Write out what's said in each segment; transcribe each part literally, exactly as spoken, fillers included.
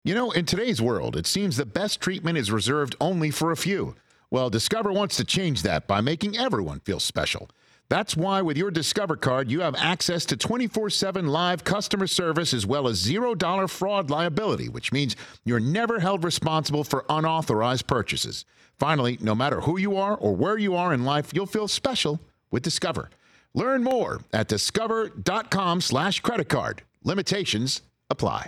You know, in today's world, it seems the best treatment is reserved only for a few. Well, Discover wants to change that by making everyone feel special. That's why with your Discover card, you have access to twenty-four seven live customer service as well as zero dollar fraud liability, which means you're never held responsible for unauthorized purchases. Finally, no matter who you are or where you are in life, you'll feel special with Discover. Learn more at discover.com slash credit card. Limitations apply.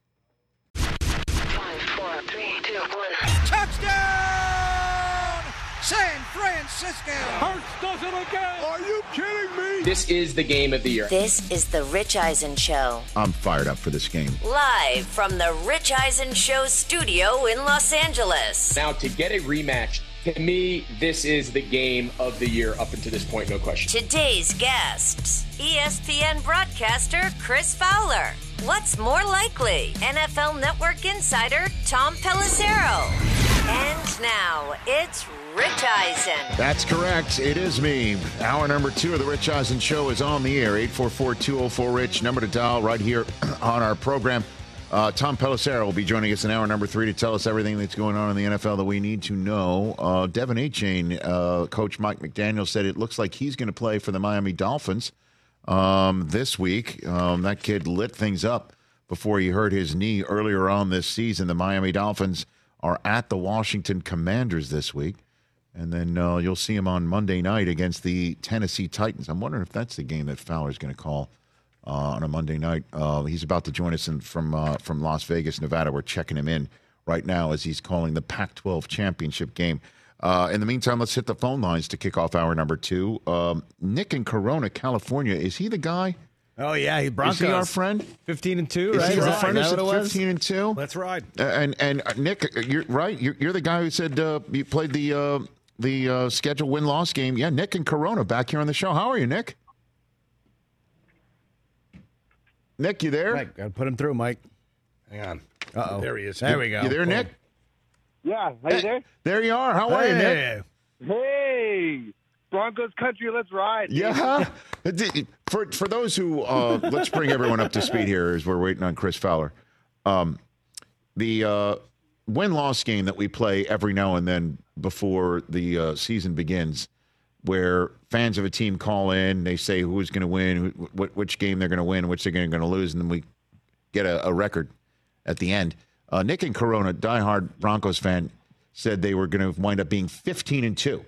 Touchdown! San Francisco! Hurts does it again! Are you kidding me? This is the game of the year. This is the Rich Eisen Show. I'm fired up for this game. Live from the Rich Eisen Show studio in Los Angeles. Now, to get a rematch, to me, this is the game of the year up until this point, no question. Today's guests, E S P N broadcaster Chris Fowler. What's more likely? N F L Network insider Tom Pelissero. And now, it's Rich Eisen. That's correct. It is me. Hour number two of the Rich Eisen Show is on the air. eight four four, two oh four, RICH. Number to dial right here on our program. Uh, Tom Pelissero will be joining us in hour number three to tell us everything that's going on in the N F L that we need to know. Uh, Devin Achane, uh, Coach Mike McDaniel said it looks like he's going to play for the Miami Dolphins um, this week. Um, that kid lit things up before he hurt his knee earlier on this season. The Miami Dolphins are at the Washington Commanders this week. And then uh, you'll see him on Monday night against the Tennessee Titans. I'm wondering if that's the game that Fowler's going to call uh, on a Monday night. Uh, he's about to join us in, from uh, from Las Vegas, Nevada. We're checking him in right now as he's calling the Pac twelve championship game. Uh, in the meantime, let's hit the phone lines to kick off hour number two. Um, Nick in Corona, California. Is he the guy? Oh, yeah, he Broncos. Is he our friend? fifteen and two, Is right? he Is our that- friend? is Is that it what it was? fifteen and two? That's right. Uh, and and uh, Nick, you're right. You're, you're the guy who said uh, you played the uh, the uh, scheduled win loss game. Yeah, Nick and Corona back here on the show. How are you, Nick? Nick, you there? Mike, gotta put him through, Mike. Hang on. Uh-oh. There he is. There we go. You there, Boom. Nick? Yeah, are you there? There you are. How are you, Nick? Hey. Hey, Broncos country, let's ride. Yeah. For for those who uh, let's bring everyone up to speed here as we're waiting on Chris Fowler. Um, the uh, win-loss game that we play every now and then before the uh, season begins, where fans of a team call in, they say who's going to win, who, what, which game they're going to win, which they're going to lose, and then we get a, a record at the end. Uh, Nick in Corona, diehard Broncos fan, said they were going to wind up being fifteen and two.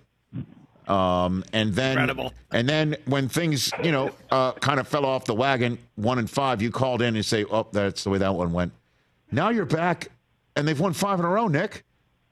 Um, and then, Incredible. and then when things, you know, uh, kind of fell off the wagon, one and five, you called in and say, "Oh, that's the way that one went." Now you're back, and they've won five in a row. Nick,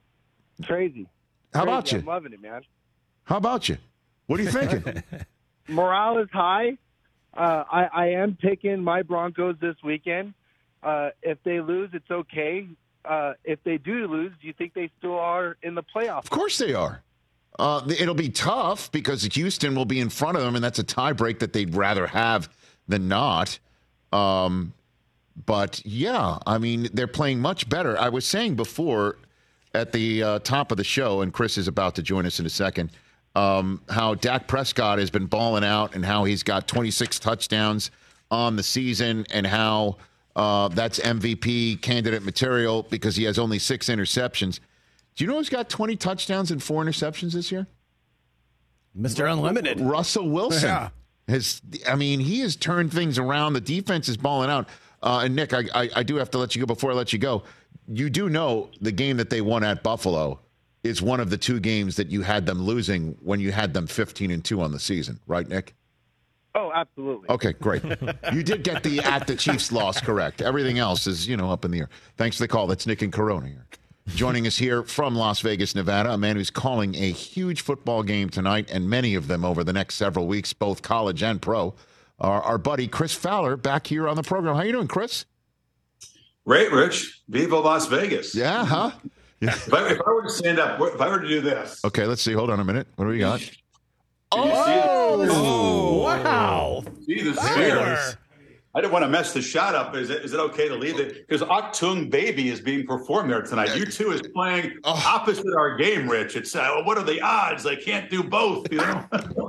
Crazy. how Crazy. about you? I'm loving it, man. How about you? What are you thinking? Morale is high. Uh, I, I am picking my Broncos this weekend. Uh, if they lose, it's okay. Uh, if they do lose, do you think they still are in the playoffs? Of course they are. Uh, it'll be tough because Houston will be in front of them, and that's a tie break that they'd rather have than not. Um, but, yeah, I mean, they're playing much better. I was saying before at the uh, top of the show, and Chris is about to join us in a second, um, how Dak Prescott has been balling out and how he's got twenty-six touchdowns on the season and how uh, that's M V P candidate material because he has only six interceptions. Do you know who's got twenty touchdowns and four interceptions this year? Mister Unlimited. Russell Wilson. Yeah. Has, I mean, he has turned things around. The defense is balling out. Uh, and, Nick, I, I, I do have to let you go before I let you go. You do know the game that they won at Buffalo is one of the two games that you had them losing when you had them fifteen and two on the season. Right, Nick? Oh, absolutely. Okay, great. You did get the at the Chiefs loss correct. Everything else is, you know, up in the air. Thanks for the call. That's Nick and Corona here. Joining us here from Las Vegas, Nevada, a man who's calling a huge football game tonight and many of them over the next several weeks, both college and pro. Our, our buddy Chris Fowler back here on the program. How you doing, Chris? Great, Rich. Viva Las Vegas. Yeah, huh? Yeah. If I, if I were to stand up, if I were to do this. Okay, let's see. Hold on a minute. What do we got? Can you see the- Oh, wow. See the Fowler. sphere? I didn't want to mess the shot up. Is it, is it okay to leave it? Because Achtung Baby is being performed there tonight. U two is playing oh. opposite our game, Rich. It's uh, what are the odds? I can't do both. You know.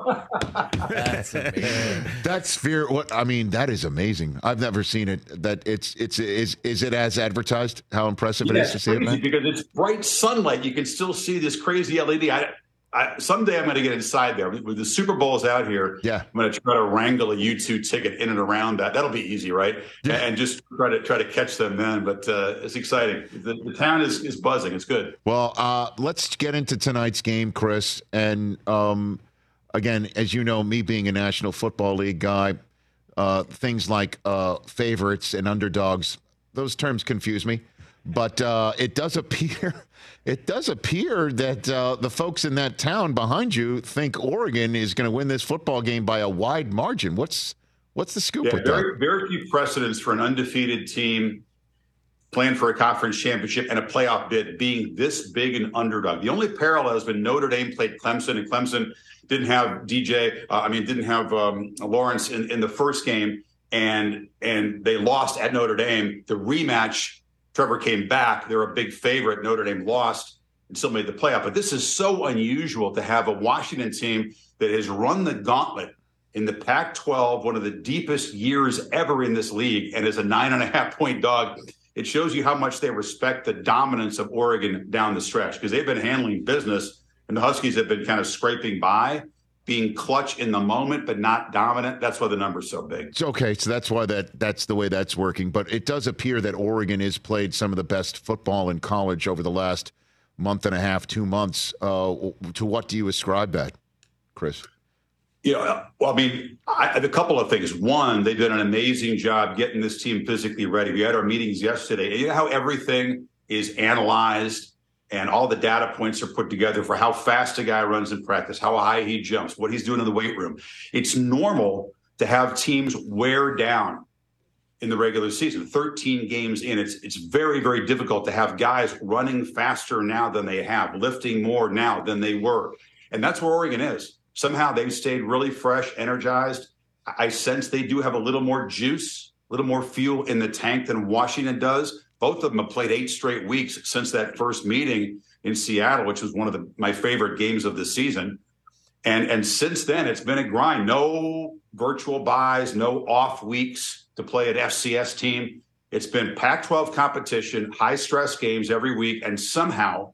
That's amazing. That's fear. What I mean, that is amazing. I've never seen it. That it's it's is is it as advertised? How impressive Yeah, it is to see it, man? because it's bright sunlight. You can still see this crazy L E D. I, I, someday I'm going to get inside there. With the Super Bowl's out here, yeah. I'm going to try to wrangle a U two ticket in and around that. That'll be easy, right? Yeah. And just try to try to catch them then. But uh, it's exciting. The, the town is, is buzzing. It's good. Well, uh, let's get into tonight's game, Chris. And um, again, as you know, me being a National Football League guy, uh, things like uh, favorites and underdogs, those terms confuse me. But uh, it does appear, it does appear that uh, the folks in that town behind you think Oregon is going to win this football game by a wide margin. What's what's the scoop yeah, with very, that? Very few precedents for an undefeated team playing for a conference championship and a playoff bid being this big an underdog. The only parallel has been Notre Dame played Clemson, and Clemson didn't have D J. Uh, I mean, didn't have um, Lawrence in, in the first game, and and they lost at Notre Dame. The rematch. Trevor came back. They're a big favorite. Notre Dame lost and still made the playoff. But this is so unusual to have a Washington team that has run the gauntlet in the Pac twelve, one of the deepest years ever in this league, and is a nine and a half point dog. It shows you how much they respect the dominance of Oregon down the stretch, because they've been handling business, and the Huskies have been kind of scraping by, being clutch in the moment, but not dominant. That's why the number's so big. It's okay, so that's why that that's the way that's working. But it does appear that Oregon has played some of the best football in college over the last month and a half, two months. Uh, to what do you ascribe that, Chris? You know, well, I mean, I, a couple of things. One, they've done an amazing job getting this team physically ready. We had our meetings yesterday. You know how everything is analyzed and all the data points are put together for how fast a guy runs in practice, how high he jumps, what he's doing in the weight room. It's normal to have teams wear down in the regular season. thirteen games in, it's it's very, very difficult to have guys running faster now than they have, lifting more now than they were. And that's where Oregon is. Somehow they've stayed really fresh, energized. I sense they do have a little more juice, a little more fuel in the tank than Washington does. Both of them have played eight straight weeks since that first meeting in Seattle, which was one of the, my favorite games of the season. And, and since then, it's been a grind. No virtual buys, no off weeks to play an F C S team. It's been Pac twelve competition, high-stress games every week, and somehow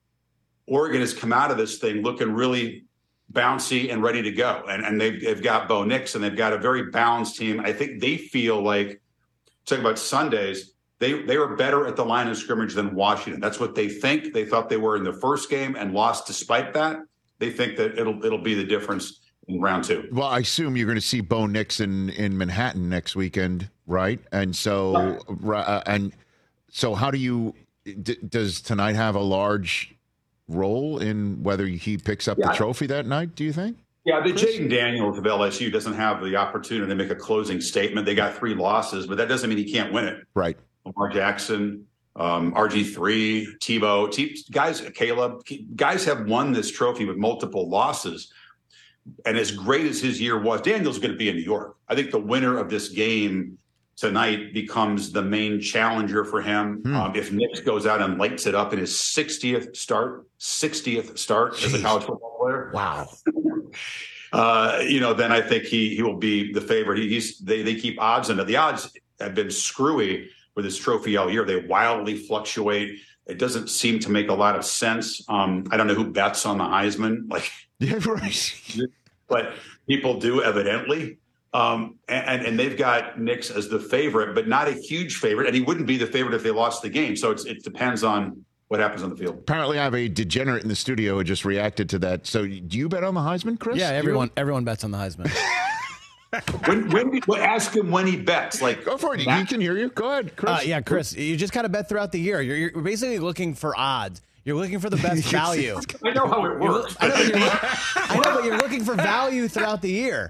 Oregon has come out of this thing looking really bouncy and ready to go. And, and they've, they've got Bo Nix, and they've got a very balanced team. I think they feel like, talking about Sundays, They they were better at the line of scrimmage than Washington. That's what they think. They thought they were in the first game and lost despite that. They think that it'll it'll be the difference in round two. Well, I assume you're going to see Bo Nix in, in Manhattan next weekend, right? And so, uh, and so, how do you? D- does tonight have a large role in whether he picks up yeah, the trophy that night? Do you think? Yeah, the Jaden Daniels of L S U doesn't have the opportunity to make a closing statement. They got three losses, but that doesn't mean he can't win it. Right. Lamar Jackson, um, R G three, Tebow, T- guys, Caleb, guys have won this trophy with multiple losses. And as great as his year was, Daniel's going to be in New York. I think the winner of this game tonight becomes the main challenger for him. Hmm. Um, if Nix goes out and lights it up in his sixtieth start, sixtieth start Jeez. as a college football player. Wow. uh, you know, then I think he he will be the favorite. He, he's they they keep odds into the odds have been screwy with this trophy all year. They wildly fluctuate. It doesn't seem to make a lot of sense. Um, I don't know who bets on the Heisman, like, yeah, right. but people do evidently. Um, and, and they've got Nix as the favorite, but not a huge favorite. And he wouldn't be the favorite if they lost the game. So it's, it depends on what happens on the field. Apparently, I have a degenerate in the studio who just reacted to that. So do you bet on the Heisman, Chris? Yeah, everyone everyone bets on the Heisman. when, when well, ask him when he bets. Like, go for it. That, you can hear you. Go ahead, Chris. Uh, yeah, Chris. You just kind of bet throughout the year. You're, you're basically looking for odds. You're looking for the best value. I know how it works. I know, but you're, I know, but you're looking for value throughout the year.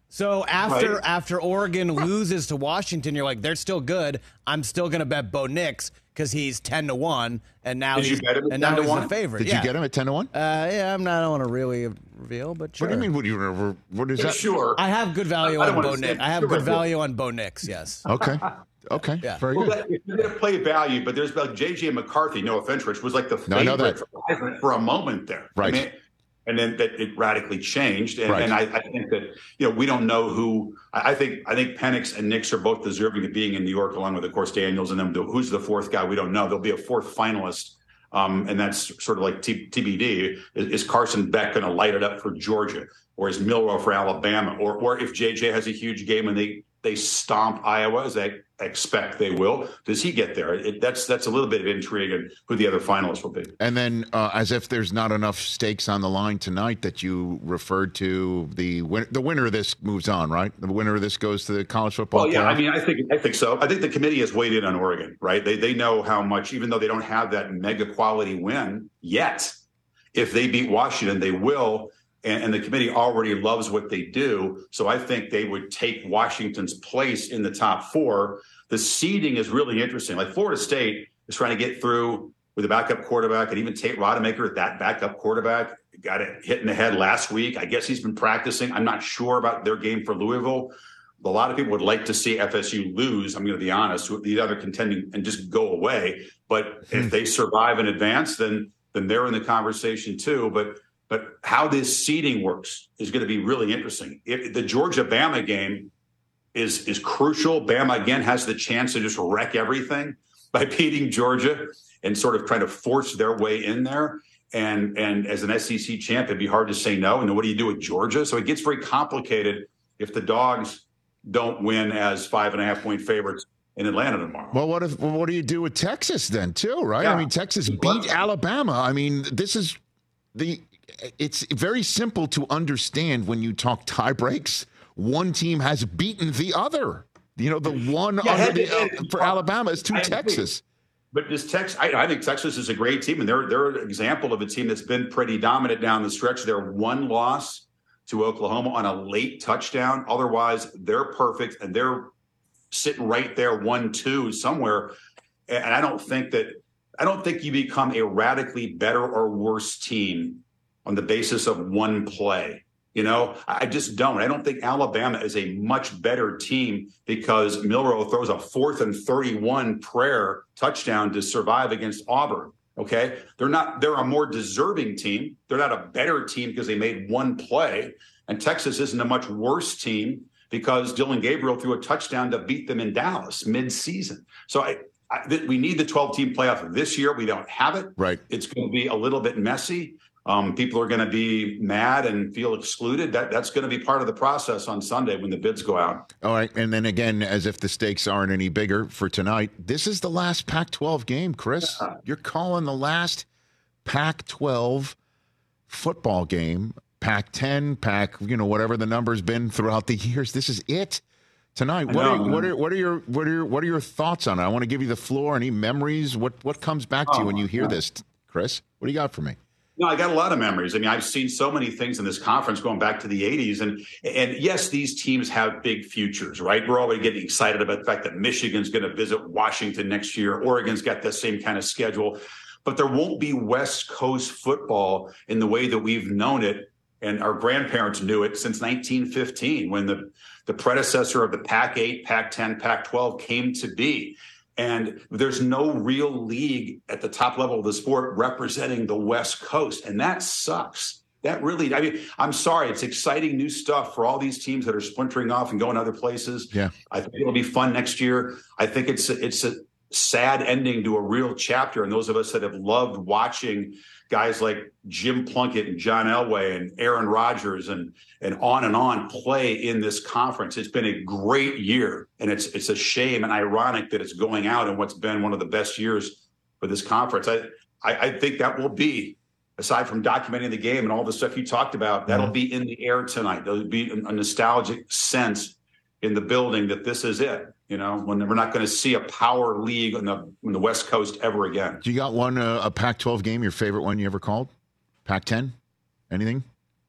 So after Right. after Oregon loses to Washington, you're like, they're still good. I'm still going to bet Bo Nix because he's ten to one, and now Did you he's bet him at and ten now to he's one? the favorite. Did yeah. you get him at ten to one? Uh, yeah, I'm not. I don't want to really reveal, but sure. What do you mean? What do you? What is Yeah, that? sure. I have good value I don't on wanna Bo say Nix. I have sure, good but- value on Bo Nix. Yes. Okay. Okay. Yeah. Very Well, good. that, if you're going to play value, but there's like J J McCarthy, no offense, Rich, was like the No, I know favorite that. for, for a moment there. Right. I mean, and then that it radically changed. And, Right. and I, I think that, you know, we don't know who, I I think, I think Penix and Nix are both deserving of being in New York, along with, of course, Daniels and them. Who's the fourth guy? We don't know. There'll be a fourth finalist. Um, and that's sort of like T- TBD. Is, is Carson Beck going to light it up for Georgia, or is Milroe for Alabama, or or if J J has a huge game and they they stomp Iowa, as they expect they will, does he get there? It, that's that's a little bit of intrigue in who the other finalists will be. And then, uh, as if there's not enough stakes on the line tonight, that you referred to, the win- the winner of this moves on, right? The winner of this goes to the college football. Well, yeah, playoff? I mean, I think I think so. I think the committee has weighed in on Oregon, right? They they know how much, even though they don't have that mega quality win yet, if they beat Washington, they will. And, and the committee already loves what they do. So I think they would take Washington's place in the top four. The seeding is really interesting. Like Florida State is trying to get through with a backup quarterback, and even Tate Rodemaker, that backup quarterback, got it hit in the head last week. I guess he's been practicing. I'm not sure about their game for Louisville. A lot of people would like to see F S U lose. I'm going to be honest, with the other contending, and just go away. But Hmm. if they survive and advance, then then they're in the conversation too. But But how this seeding works is going to be really interesting. If the Georgia-Bama game is is crucial. Bama, again, has the chance to just wreck everything by beating Georgia and sort of trying to force their way in there. And, and as an S E C champ, it'd be hard to say no. And then what do you do with Georgia? So it gets very complicated if the Dogs don't win as five and a half point favorites in Atlanta tomorrow. Well, what if? Well, what do you do with Texas then, too? Right? Yeah. I mean, Texas beat Alabama. I mean, this is the. It's very simple to understand when you talk tie breaks. One team has beaten the other. You know, the one Yeah, under the, and- uh, for Alabama is to I agree. Texas. But this Texas, I, I think Texas is a great team, and they're they're an example of a team that's been pretty dominant down the stretch. They're one loss to Oklahoma on a late touchdown. Otherwise, they're perfect, and they're sitting right there, one two somewhere. And I don't think that I don't think you become a radically better or worse team on the basis of one play. You know, I just don't. I don't think Alabama is a much better team because Milroe throws a fourth and thirty-one prayer touchdown to survive against Auburn. Okay. They're not, they're a more deserving team. They're not a better team because they made one play. And Texas isn't a much worse team because Dylan Gabriel threw a touchdown to beat them in Dallas mid-season. So I, I th- we need the twelve team playoff this year. We don't have it. Right. It's going to be a little bit messy. Um, people are going to be mad and feel excluded. That that's going to be part of the process on Sunday when the bids go out. All right. And then again, as if the stakes aren't any bigger for tonight, this is the last Pac twelve game, Chris. Yeah. You're calling the last Pac twelve football game. Pac ten, Pac, you know, whatever the number's been throughout the years. This is it tonight. What know, are, man. what are what are your what are your, what are your thoughts on it? I want to give you the floor. Any memories? What what comes back to you Oh, when you hear yeah. this, Chris? What do you got for me? No, I got a lot of memories. I mean, I've seen so many things in this conference going back to the eighties. And and yes, these teams have big futures, right? We're already getting excited about the fact that Michigan's going to visit Washington next year. Oregon's got the same kind of schedule. But there won't be West Coast football in the way that we've known it. And our grandparents knew it since nineteen fifteen, when the, the predecessor of the Pac eight, Pac ten, Pac twelve came to be. And there's no real league at the top level of the sport representing the West Coast. And that sucks. That really, I mean, I'm sorry. It's exciting new stuff for all these teams that are splintering off and going other places. Yeah. I think it'll be fun next year. I think it's a, it's a sad ending to a real chapter. And those of us that have loved watching guys like Jim Plunkett and John Elway and Aaron Rodgers and and on and on play in this conference. It's been a great year, and it's it's a shame and ironic that it's going out in what's been one of the best years for this conference. I I, I think that will be, aside from documenting the game and all the stuff you talked about, that'll Mm-hmm. be in the air tonight. There'll be a nostalgic sense in the building that this is it. You know, when we're not going to see a power league on the on the West Coast ever again. Do you got one uh, a Pac twelve game? Your favorite one you ever called? Pac ten? Anything?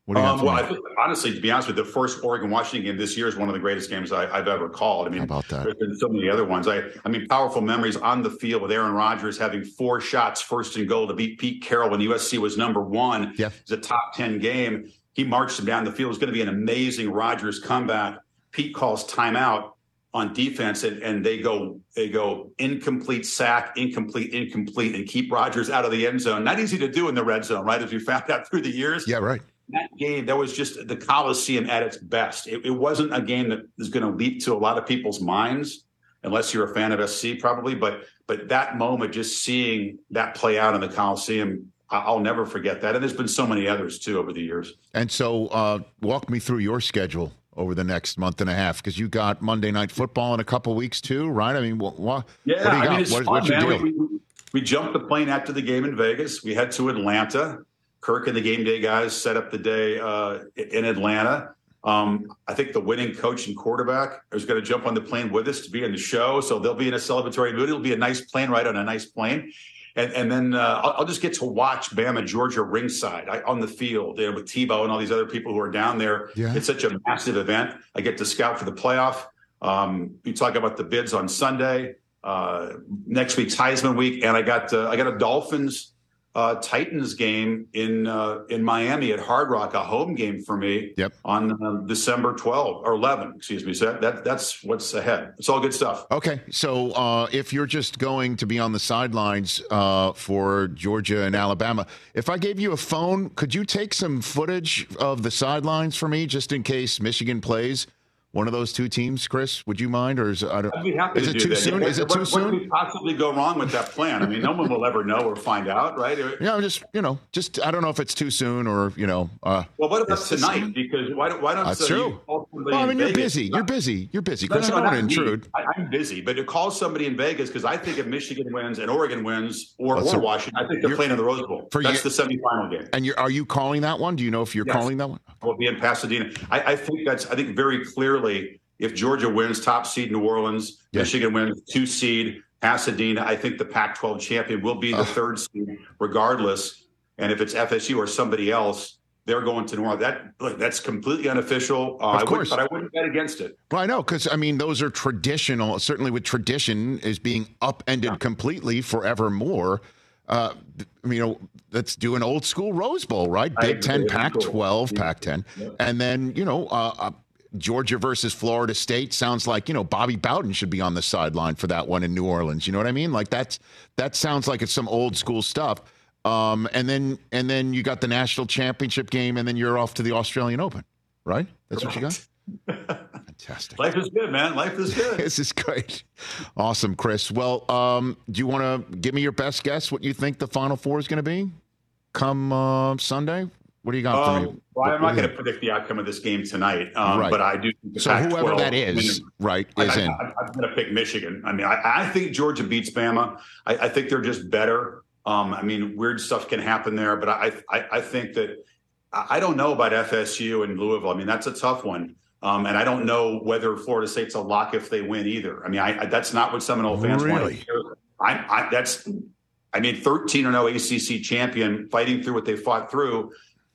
What do you Um, have well, for I me? think, honestly, to be honest with you, the first Oregon-Washington game this year is one of the greatest games I, I've ever called. I mean, How about that? There's been so many other ones. I, I mean, powerful memories on the field with Aaron Rodgers having four shots first and goal to beat Pete Carroll when U S C was number one. Yeah. It's a top ten game. He marched him down the field. It was going to be an amazing Rodgers comeback. Pete calls timeout on defense, and, and they go they go incomplete sack, incomplete, incomplete, and keep Rodgers out of the end zone. Not easy to do in the red zone, right? As we found out through the years. Yeah, right. That game, that was just the Coliseum at its best. It, it wasn't a game that is going to leap to a lot of people's minds, unless you're a fan of S C, probably. But but that moment, just seeing that play out in the Coliseum, I- I'll never forget that. And there's been so many others too over the years. And so, uh, walk me through your schedule over the next month and a half, because you got Monday Night Football in a couple weeks too, right? I mean, what, what, Yeah, what do you I got? mean, it's What- fun, what's your man. deal? We, we, we jumped the plane after the game in Vegas. We head to Atlanta. Kirk and the game day guys set up the day uh, in Atlanta. Um, I think the winning coach and quarterback is going to jump on the plane with us to be in the show. So they'll be in a celebratory mood. It'll be a nice plane ride on a nice plane. And, and then uh, I'll, I'll just get to watch Bama, Georgia ringside I, on the field, you know, with Tebow and all these other people who are down there. Yeah. It's such a massive event. I get to scout for the playoff. Um, we talk about the bids on Sunday, uh, next week's Heisman week. And I got uh, I got a Dolphins uh, Titans game in uh, in Miami at Hard Rock, a home game for me. Yep. On uh, December twelfth or eleventh, excuse me. So that, that that's what's ahead. It's all good stuff. Okay, so uh, if you're just going to be on the sidelines uh, for Georgia and Alabama, if I gave you a phone, could you take some footage of the sidelines for me, just in case Michigan plays one of those two teams, Chris? Would you mind, or is, I don't, I'd be happy is to it do too that. soon? Yeah, Is it what, too what soon? could possibly go wrong with that plan? I mean, no one will ever know or find out, right? Yeah, I'm just, you know, just I don't know if it's too soon or, you know. Uh, Well, what about Is this- tonight? Because why don't why don't That's uh, true. you call somebody Well, I mean, in you're Vegas? busy. You're busy. You're busy, No, Chris. no, I no, don't want not to me. intrude. I, I'm busy, but to call somebody in Vegas, because I think if Michigan wins and Oregon wins, or, Well, or so Washington, I think they're you're- playing in the Rose Bowl. for That's you- the semifinal game. And you're, are you calling that one? Do you know if you're Yes. calling that one? Will be in Pasadena. I, I think that's. I think very clearly, if Georgia wins, top seed New Orleans, Yeah. Michigan wins, two seed Pasadena. I think the Pac twelve champion will be the Uh. third seed, regardless. And if it's F S U or somebody else, they're going to New Orleans. That look, that's completely unofficial. Uh, Of I course. wouldn't, but I wouldn't bet against it. Well, I know, because, I mean, those are traditional, certainly with tradition is being upended completely forevermore. Uh, you know, let's do an old school Rose Bowl, right? I Big agree. Ten, That'd be Pac cool. twelve, Yeah. Pac ten. Yep. And then, you know, uh, uh, Georgia versus Florida State sounds like, you know, Bobby Bowden should be on the sideline for that one in New Orleans. You know what I mean? Like that's, that sounds like it's some old school stuff. Um, and then, and then you got the national championship game, and then you're off to the Australian Open, right? That's what you got? Fantastic. Life is good, man. Life is good. This is great. Awesome, Chris. Well, um, do you want to give me your best guess what you think the Final Four is going to be come uh, Sunday? What do you got for me? Um, well, I'm What not do you going to predict the outcome of this game tonight, um, Right. but I do. think the So Pac whoever twelve that is, right, is I, in. I, I'm going to pick Michigan. I mean, I, I think Georgia beats Bama. I, I think they're just better. Um, I mean, weird stuff can happen there, but I, I, I think that I I don't know about F S U and Louisville. I mean, that's a tough one. Um, and I don't know whether Florida State's a lock if they win either. I mean, I, I that's not what Seminole fans want Really? to hear. I, I, that's, I mean, thirteen and oh A C C champion fighting through what they fought through.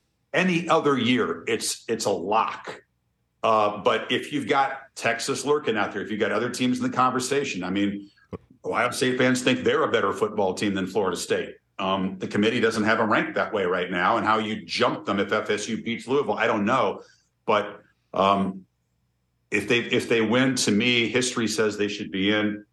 Any other year, it's it's a lock. Uh, but if you've got Texas lurking out there, if you've got other teams in the conversation, I mean, Ohio State fans think they're a better football team than Florida State. Um, the committee doesn't have them ranked that way right now, and how you jump them if F S U beats Louisville, I don't know. But um, if they if they win, to me, history says they should be in.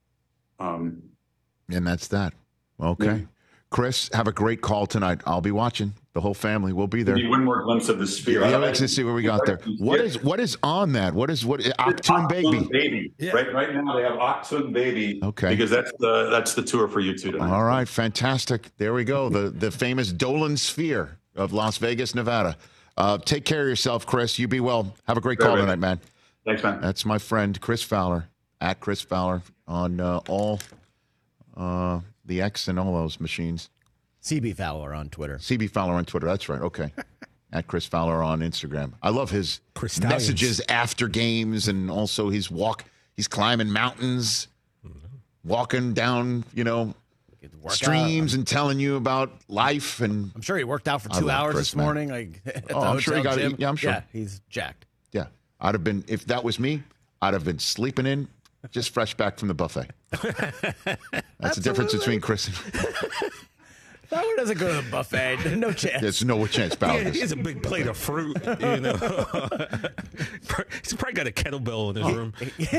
Um, And that's that. Okay. Yeah. Chris, have a great call tonight. I'll be watching. The whole family will be there. maybe one more glimpse of the sphere. Yeah, let's just see what we got there. What is what is on that? What is what? Octoon Baby. baby. Yeah. Right, right now they have Octoon Baby. Okay. Because that's the that's the tour for you two tonight. All right, fantastic. There we go. The the famous Dolan Sphere of Las Vegas, Nevada. Uh, take care of yourself, Chris. You be well. Have a great call Very tonight, good. man. Thanks, man. That's my friend Chris Fowler at Chris Fowler on uh, all uh, the X and all those machines. C B Fowler on Twitter. C B Fowler on Twitter. That's right. Okay. At Chris Fowler on Instagram. I love his Chris Stallions. messages after games, and also his walk. He's climbing mountains, walking down, you know, streams and telling you about life. And I'm sure he worked out for two hours Chris, this morning. Like, at oh, the I'm sure he got gym. it. Yeah, I'm sure. Yeah, he's jacked. Yeah. I'd have been, if that was me, I'd have been sleeping in just fresh back from the buffet. That's the difference between Chris and Fowler doesn't go to the buffet. No chance. There's no chance Fowler Yeah, he has a big plate of fruit, you know. He's probably got a kettlebell in his room.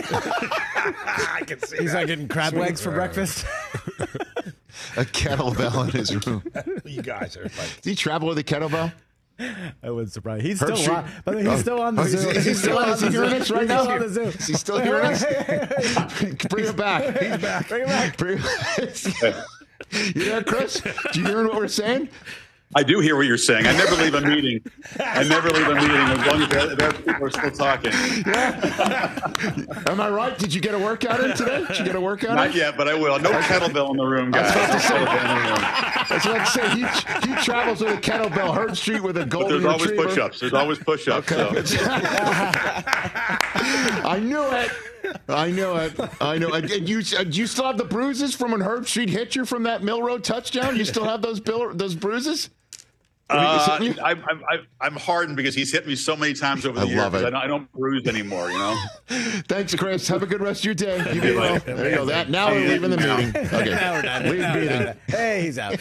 I can see He's that. like getting crab legs for breakfast. A kettlebell in his room. You guys are like... Did he travel with a kettlebell? I wouldn't surprise. He's Herb still on. But he's still on the oh, Zoom. Is he still on the hearing us right now? He's Is he still hearing us? Bring him back. He's back. Bring him back. Bring him... You there, Chris? Do you hear what we're saying? I do hear what you're saying. I never leave a meeting. I never leave a meeting as long as the other people are still talking. Yeah. Am I right? Did you get a workout in today? Did you get a workout Not in? yet, but I will. No kettlebell in the room, guys. That's what I say. He, he travels with a kettlebell, Hurd Street with a golden but there's retriever. always push-ups. There's always push-ups. Okay. So. I knew it. I knew it. I know. And you, uh, do you still have the bruises from when Herb Street hit you from that Mill Road touchdown? You still have those bill, those bruises? Uh, I'm, I'm, I'm hardened because he's hit me so many times over the I years. love it. I don't, I don't bruise anymore, you know? Thanks, Chris. Have a good rest of your day. You be well. There you go. That, now we're leaving the meeting. Okay. Now we're done. Leave meeting. Hey, he's out.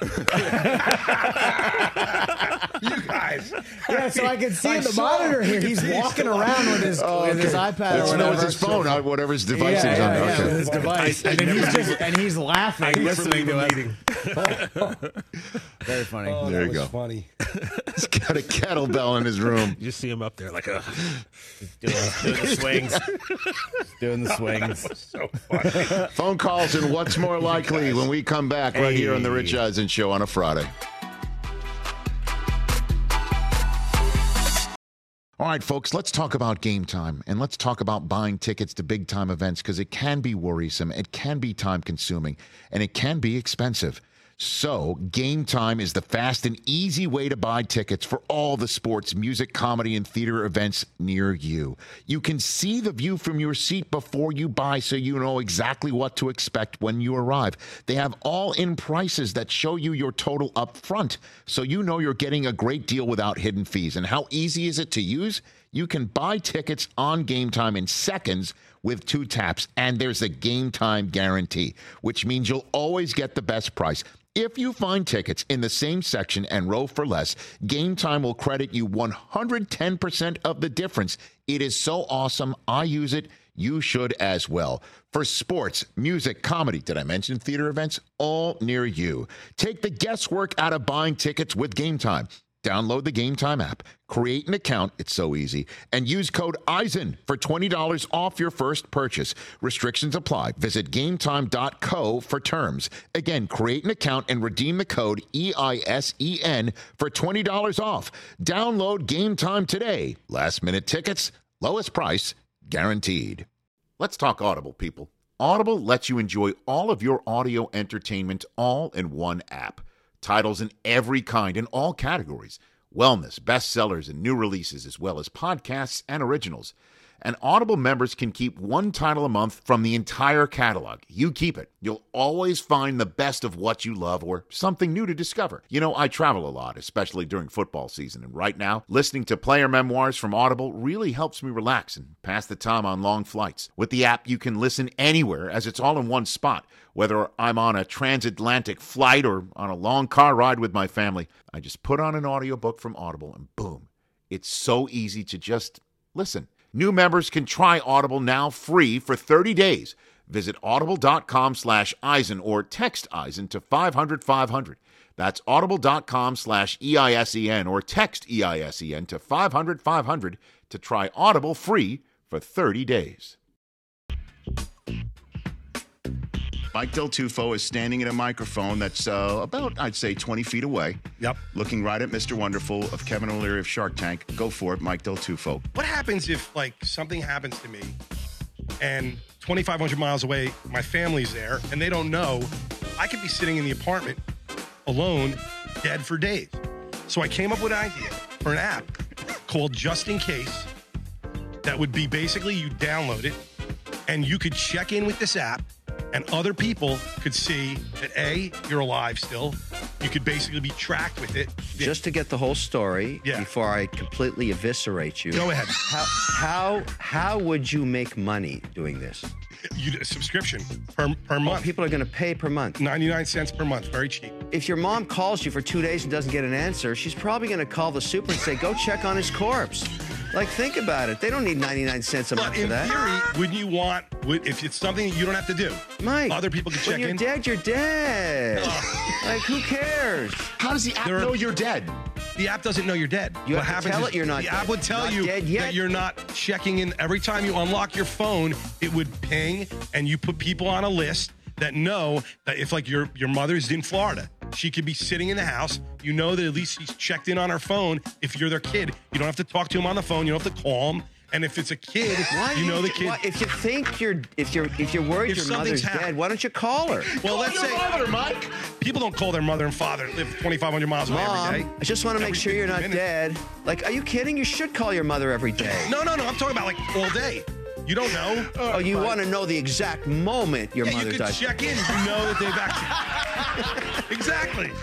You guys. Yeah, so I can see in the monitor here. He's walking around with his, Oh, with his okay. iPad. It's, or no, whatever. it's his phone, uh, whatever his device yeah, is yeah, on. yeah, Okay. with his device, and then he's just and he's laughing, listening to us. Very funny. Oh, There that you was go. Funny. He's got a kettlebell in his room. You just see him up there like a doing, doing the swings. Doing the swings. so funny. Phone calls and what's more likely when we come back right here on the Rich Eisen Show on a Friday. All right, folks, let's talk about Game Time, and let's talk about buying tickets to big-time events because it can be worrisome, it can be time-consuming, and it can be expensive. So, Game Time is the fast and easy way to buy tickets for all the sports, music, comedy, and theater events near you. You can see the view from your seat before you buy so you know exactly what to expect when you arrive. They have all-in prices that show you your total up front, so you know you're getting a great deal without hidden fees. And how easy is it to use? You can buy tickets on Game Time in seconds with two taps, and there's a Game Time guarantee, which means you'll always get the best price. If you find tickets in the same section and row for less, Game Time will credit you one hundred ten percent of the difference. It is so awesome. I use it. You should as well. For sports, music, comedy, did I mention theater events? All near you. Take the guesswork out of buying tickets with Game Time. Download the Game Time app, create an account, it's so easy, and use code EISEN for twenty dollars off your first purchase. Restrictions apply. Visit game time dot co for terms. Again, create an account and redeem the code E I S E N for twenty dollars off. Download Game Time today. Last minute tickets, lowest price, guaranteed. Let's talk Audible, people. Audible lets you enjoy all of your audio entertainment all in one app. Titles in every kind in all categories. Wellness, bestsellers, and new releases, as well as podcasts and originals. And Audible members can keep one title a month from the entire catalog. You keep it. You'll always find the best of what you love or something new to discover. You know, I travel a lot, especially during football season. And right now, listening to player memoirs from Audible really helps me relax and pass the time on long flights. With the app, you can listen anywhere as it's all in one spot. Whether I'm on a transatlantic flight or on a long car ride with my family, I just put on an audiobook from Audible and boom, it's so easy to just listen. New members can try Audible now free for thirty days. Visit audible.com slash Eisen or text Eisen to five hundred five hundred. That's audible.com slash E I S E N or text E I S E N to five hundred five hundred to try Audible free for thirty days. Mike Del Tufo is standing at a microphone that's uh, about, I'd say, twenty feet away. Yep. Looking right at Mister Wonderful of Kevin O'Leary of Shark Tank. Go for it, Mike Del Tufo. What happens if, like, something happens to me and twenty-five hundred miles away, my family's there, and they don't know? I could be sitting in the apartment alone, dead for days. So I came up with an idea for an app called Just In Case that would be basically you download it, and you could check in with this app and other people could see that, A, you're alive still. You could basically be tracked with it. Just to get the whole story, Yeah. before I completely eviscerate you. Go ahead. How, how, how would you make money doing this? You a subscription per, per month. People are going to pay per month. ninety-nine cents per month. Very cheap. If your mom calls you for two days and doesn't get an answer, she's probably going to call the super and say, go check on his corpse. Like, think about it. They don't need ninety-nine cents a month But for in that. theory, wouldn't you want, would, if it's something that you don't have to do, Mike, other people can check when you're in? dead, you're dead. Like, who cares? How does the app There are- know you're dead? The app doesn't know you're dead. You what have to happens tell is it you're not the app dead. would tell Not you dead yet. that you're not checking in. Every time you unlock your phone, it would ping, and you put people on a list that know that if, like, your your mother's in Florida, she could be sitting in the house. You know that at least she's checked in on her phone. If you're their kid, you don't have to talk to him on the phone. You don't have to call him. And if it's a kid, Why you do know the kid. why- if you think you're, if you're, if you're worried If your something's mother's hap- dead, why don't you call her? Well, let's your say mother, Mike. people don't call their mother and father that live twenty-five hundred miles away Mom, every day. I just want to make Every sure you're not fifteen minutes. dead. Like, are you kidding? You should call your mother every day. No, no, no. I'm talking about like all day. You don't know. Oh, you want to know the exact moment your Yeah, mother you could died. check in if you know that they've actually. Exactly.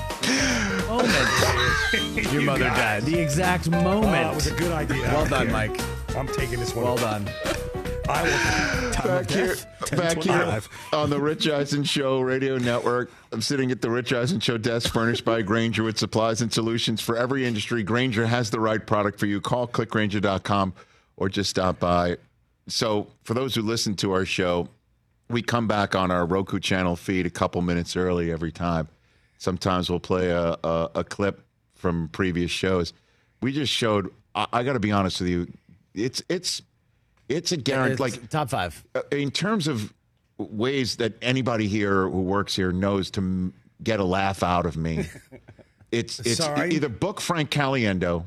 Your mother died. The exact moment. Oh, it was a good idea. Well I don't done, care. Mike. I'm taking this one. Well done. I will. Back here, back here on the Rich Eisen Show Radio Network. I'm sitting at the Rich Eisen Show desk furnished by Grainger with supplies and solutions for every industry. Grainger has the right product for you. Call click grainger dot com or just stop by. So for those who listen to our show, we come back on our Roku channel feed a couple minutes early every time. Sometimes we'll play a, a, a clip from previous shows. We just showed, I, I got to be honest with you, it's it's it's a guarantee. It's Like, top five. in terms of ways that anybody here who works here knows to m- get a laugh out of me, it's it's Sorry? either book Frank Caliendo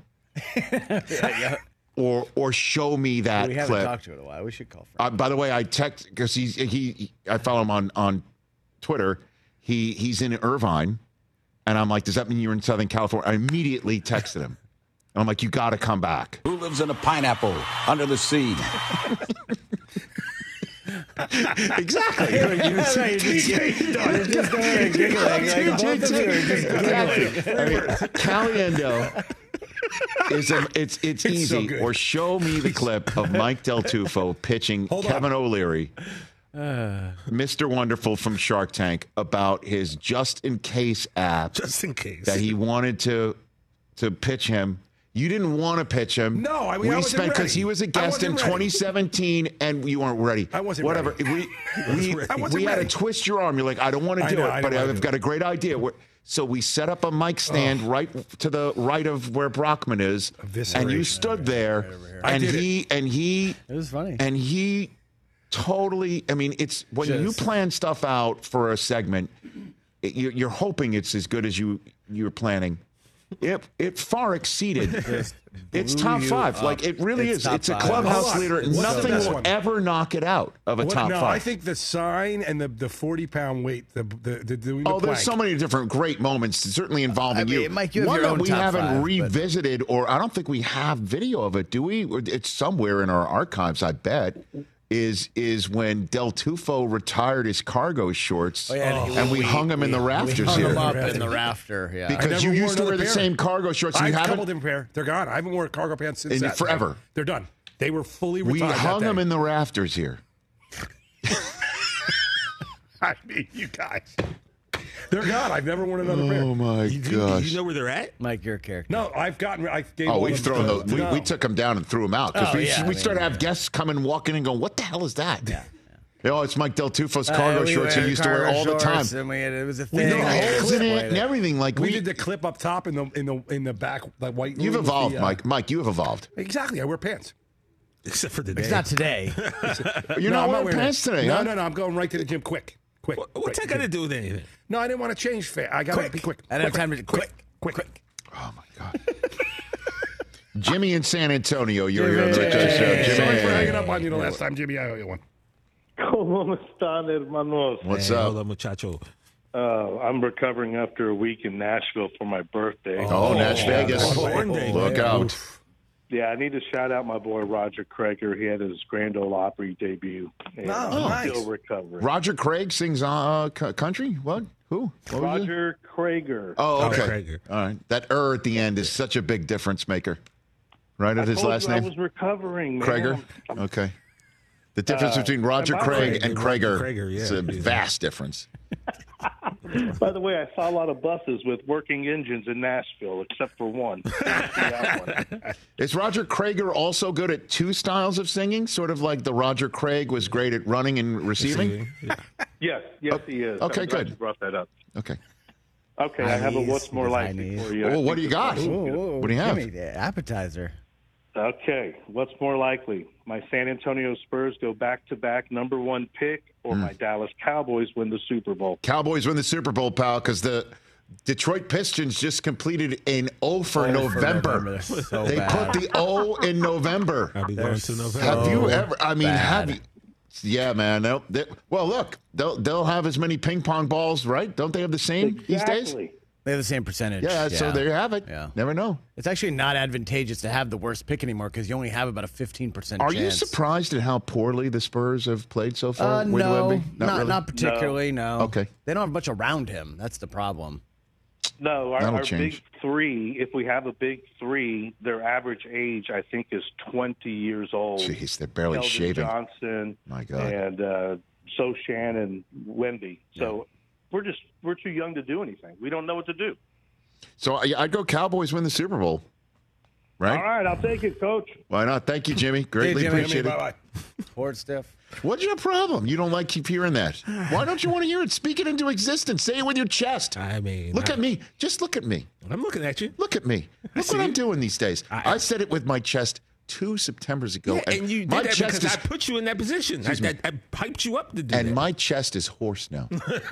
or or show me that We haven't clip. talked to her in a while. We should call Uh, Frank. by the way, I text because he's he, he I follow him on on Twitter. He he's in Irvine, and I'm like, does that mean you're in Southern California? I immediately texted him, and I'm like, you got to come back. Who lives in a pineapple under the sea? Exactly. Caliendo is a, it's it's, It's so easy. good. Or show me the clip of Mike Del Tufo pitching Hold Kevin on. O'Leary, Mister Wonderful from Shark Tank, about his just in case app Just in case. that he wanted to to pitch him. You didn't want to pitch him. No, I mean, we I wasn't spent because ready. he was a I guest in wasn't ready. twenty seventeen, and you weren't ready. I wasn't Whatever. ready. We we, I wasn't we had to ready. twist your arm. You're like, I don't want to I do know, it, I but don't wanna I've do got it. a great idea. We're, so we set up a mic stand right to the right of where Brockman is, and you Evisceration. stood there, I and did it. he and he It was funny. and he totally. I mean, it's when you Just- plan stuff out for a segment, it, you're, you're hoping it's as good as you you're planning. It it far exceeded. It's blew top you five. up. Like it really It's is. top It's a five. clubhouse Hold on. leader. What's the Nothing best will one? ever knock it out of a What- top no, five. I think the sign and the the forty pound weight. The the, the doing Oh, the there's plank. so many different great moments, certainly involving I mean, you. Mike, you have One your that own we top haven't five, but- revisited, or I don't think we have video of it, do we? Or it's somewhere in our archives, I bet. Is is when Del Tufo retired his cargo shorts, Oh, yeah, and we, hung him in the rafters hung here him up in the rafter. Yeah. because never you wore used to wear another the pair. same cargo shorts. I And you have a couple haven't. different pair. They're gone. I haven't worn cargo pants since In- that. forever. They're done. They were fully We retired. hung that them day. in the rafters here. I mean, you guys. They're gone. I've never worn another pair. Oh my You, do, gosh! you know where they're at? Mike, your character. No, I've gotten. I gave. Oh, all we've of thrown them those. to- We, no. we took them down and threw them out because Oh, we, yeah, we I started to mean, have guests come and walking and going, "What the hell is that?" Yeah. Oh, it's Mike Del Tufo's Uh, cargo we shorts he wear used to wear cargo all the time. shorts, And we had, it was a We thing. did The a holes clip in it Played and everything. Like We we, did the clip up top in the in the in the back, like white. you've room with evolved, the, uh, Mike. Mike, you have evolved. Exactly. I wear pants. Except for the day. It's not today. You're No, not I'm wearing wearing pants it. today, No, huh? no, no. I'm going right to the gym. Quick, quick. What, what's that got to do with anything? No, I didn't want to change. Fa- I got to be quick. I didn't have time to quick, quick, quick. Oh my God. Jimmy in San Antonio, you're here on the Rich Jimmy. Eisen Show. Sorry for hanging Jimmy, up on you the last time, Jimmy. I owe you one. ¿Cómo están, hermanos? what's Hey, up? hola, muchacho. Uh, I'm recovering after a week in Nashville for my birthday. Oh, Nash Vegas. Born day, Look man. out. Yeah, I need to shout out my boy Roger Crager. He had his Grand Ole Opry debut. And Oh, he's nice. still recovering. Roger Craig sings uh, c- country? What? Who? What was it? Roger Crager. Oh, okay. Crager. All right. That er at the end is such a big difference maker. Right at I his told last you name? I was recovering, man. Crager? I'm- Okay. The difference Uh, between Roger am I Craig right? and Roger Crager Crager, yeah. is a vast difference. By the way, I saw a lot of buses with working engines in Nashville, except for one. That one. Is Roger Crager also good at two styles of singing? Sort of like the Roger Craig was great at running and receiving? Yeah. Yes, yes, he is. Okay, I'm glad good. You brought that up. Okay. Okay, I have a Chinese, what's more with likely Chinese. for you. Oh, I what think do you the got? first- What do you have? Give me the appetizer. Okay, what's more likely? My San Antonio Spurs go back-to-back number one pick, or Hmm. my Dallas Cowboys win the Super Bowl? Cowboys win the Super Bowl, pal, because the Detroit Pistons just completed an O for Oh, for November. November. So They bad. put the O in November. I'll be going to November. Have you so ever? I mean, bad. have you? Yeah, man. They'll, they, well, look, they'll they'll have as many ping pong balls, right? Don't they have the same these days? Exactly. They have the same percentage. Yeah, so there you have it. Yeah. Never know. It's actually not advantageous to have the worst pick anymore because you only have about a fifteen percent Are chance. you surprised at how poorly the Spurs have played so far? Uh, Wade no, Wemby? not, really? not particularly, no. Okay. They don't have much around him. That's the problem. No, our, That'll our change. big three, if we have a big three, their average age, I think, is twenty years old. Jeez, they're barely Keldon shaving. Johnson My God. and uh, So Shannon Wemby. So we're just we're too young to do anything. We don't know what to do. So I- I'd go Cowboys win the Super Bowl. Right? All right, I'll take it, Coach. Why not? Thank you, Jimmy. Greatly Jimmy. appreciate it. Bye-bye. Horde stiff. What's your problem? You don't like keep hearing that. Why don't you want to hear it? Speak it into existence. Say it with your chest. I mean, Look I, at me. Just look at me. I'm looking at you. Look at me. Look see what I'm you. doing these days. I, I- said it with my chest two Septembers ago. Yeah, and you did my that chest because is, I put you in that position. I, Excuse me. I, I piped you up to do and that. my chest is hoarse now.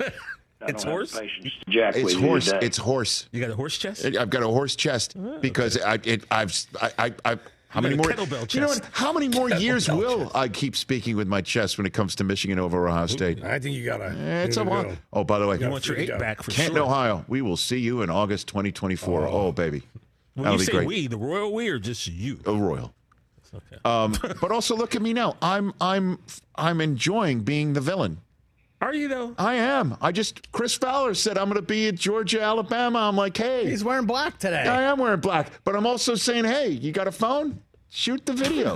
It's horse. Jack, It's horse. It's horse. You got a horse chest? I've got a horse chest because I, it, I've, I, I, I how You many got a more? kettlebell You know what? chest. How many more years Kettlebell will chest. I keep speaking with my chest when it comes to Michigan over Ohio State? I think you got to. Eh, It's a while. Oh, by the way, You want your eight go. back for Canton, sure. Ohio. We will see you in August twenty twenty-four. Oh, baby, When that'll you be say great. we, the royal we, or just you? A royal. Okay. Um, but also look at me now. I'm I'm I'm enjoying being the villain. Are you though? I am. I just Chris Fowler said I'm going to be at Georgia, Alabama. I'm like, hey, He's wearing black today. I am wearing black, but I'm also saying, hey, you got a phone? Shoot the video.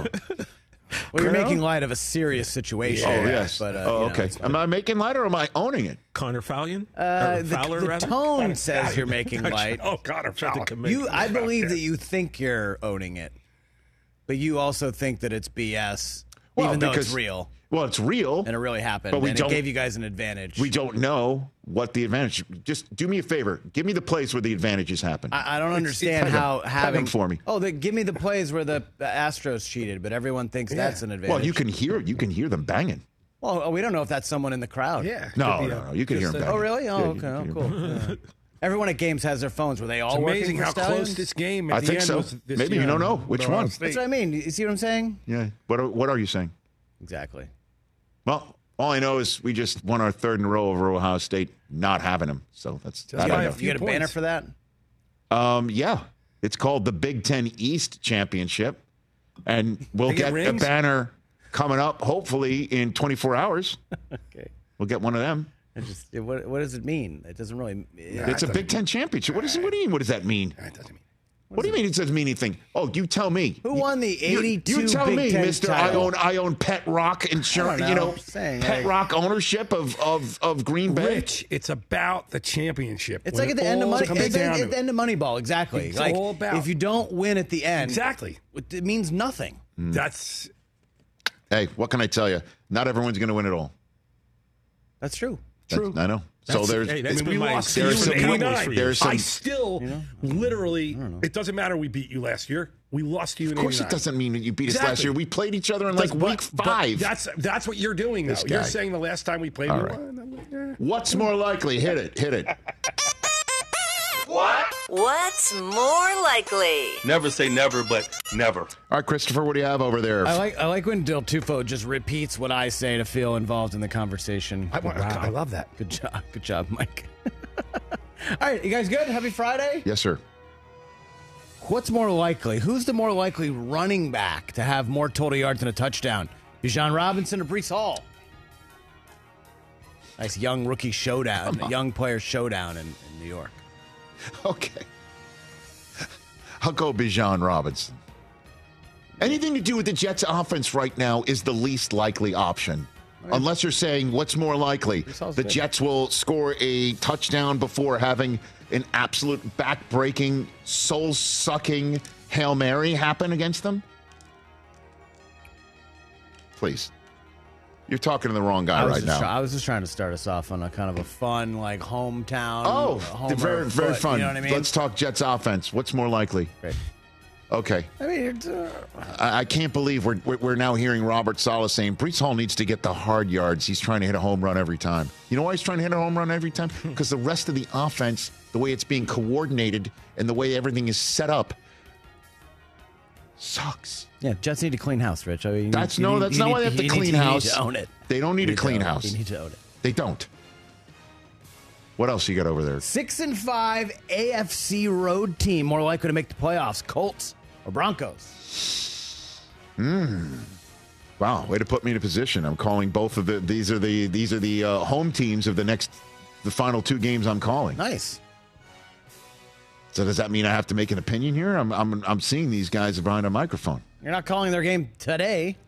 Well, you're Girl? making light of a serious situation. Oh yes. But, uh, oh you know, okay. it's- Am I making light or am I owning it? Connor Fallion? Uh, Or the Fowler, the rather? tone says you're making light. Oh, God, I'm Trying to trying commit. You, I believe that you think you're owning it, but you also think that it's B S, Well, even though because- it's real Well, it's real. and it really happened, But we and don't- it gave you guys an advantage. We don't know what the advantage. Just do me a favor. Give me the place where the advantages happen. I, I don't understand Peg 'em. how Peg 'em having for me. Oh, they, give me the plays where the Astros cheated, but everyone thinks that's an advantage. Well, you can hear you can hear them banging. Well, oh, we don't know if that's someone in the crowd. Yeah. No, could be no, a- no. You can hear just them a- banging. Oh, really? Oh, Yeah, you okay. can Oh, hear cool. 'em. Yeah. Everyone at games has their phones. Were they all It's working amazing for how Stallions? close this game at I the think end so. was this Maybe you year. don't know which Ohio one. State. That's what I mean. You see what I'm saying? Yeah. What are, What are you saying? Exactly. Well, all I know is we just won our third in a row over Ohio State, not having them. So that's Just that by I a know. You few get a banner points. for that? Um, yeah, it's called the Big Ten East Championship, and we'll They get get, a rings? banner coming up hopefully in twenty-four hours. Okay. We'll get one of them. I just it- what, what does it mean? It doesn't really. It's a Big Ten championship. What does it? What do you mean? What does that mean? That doesn't mean. What do you mean it doesn't mean anything? Oh, you tell me. Who won the You- eighty-two You, tell Big me, Ten Mister I title? own I own Pet Rock insurance. I You don't know. know, I'm saying, Pet like- Rock ownership of of of Green Bay. Rich, it's about the championship. It's When like at it the end of all money. comes It's down like to at the it. end of Moneyball. Exactly. It's like all about- if you don't win at the end, Exactly. it means nothing. That's Hey, what can I tell you? Not everyone's going to win it all. That's true. That's- I know. So That's- there's hey, I that's mean, been we my lost to there's you some- in eighty-nine. for you. there's some- I still literally, it doesn't matter we beat you last year. We lost to you in Of course, it eighty-nine. doesn't mean that you beat us last Exactly. year. We played each other in like But- week but five. That's that's what you're doing now. This You're guy. saying the last time we played, All we right. won. I'm like, eh. What's more likely? Hit it. Hit it. What's more likely? Never say never, but never. All right, Christopher, what do you have over there? I like I like when Del Tufo just repeats what I say to feel involved in the conversation. I, want- I love that. Good job. Good job, Mike. All right, you guys good? Happy Friday. Yes, sir. What's more likely? Who's the more likely running back to have more total yards than a touchdown? Bijan Robinson or Breece Hall? Nice young rookie showdown, a young player showdown in, in New York. Okay. I'll go Bijan Robinson. Anything to do with the Jets' offense right now is the least likely option. Unless you're saying what's more likely. The good. Jets will score a touchdown before having an absolute back-breaking, soul-sucking Hail Mary happen against them? Please. You're talking to the wrong guy I was right just now. Try, I was just trying to start us off on a kind of a fun, like, hometown. Oh, homer very, very foot, fun. You know what I mean? Let's talk Jets offense. What's more likely? Great. Okay. I mean, it's, uh, I, I can't believe we're, we're we're now hearing Robert Saleh saying Breece Hall needs to get the hard yards. He's trying to hit a home run every time. You know why he's trying to hit a home run every time? Because the rest of the offense, the way it's being coordinated and the way everything is set up, sucks. yeah, Jets need to clean house, Rich. I mean, you That's need- no, you that's need- not you why they have need- to you clean need to- house. You need to own it. They don't need You a clean to own it. house. You need to own it. They don't. What else you got over there? Six and five A F C road team more likely to make the playoffs: Colts or Broncos? Hmm. Wow, way to put me in a position. I'm calling both of the. These are the these are the uh, home teams of the next, the final two games I'm calling. Nice. So does that mean I have to make an opinion here? I'm I'm I'm seeing these guys behind a microphone. You're not calling their game today.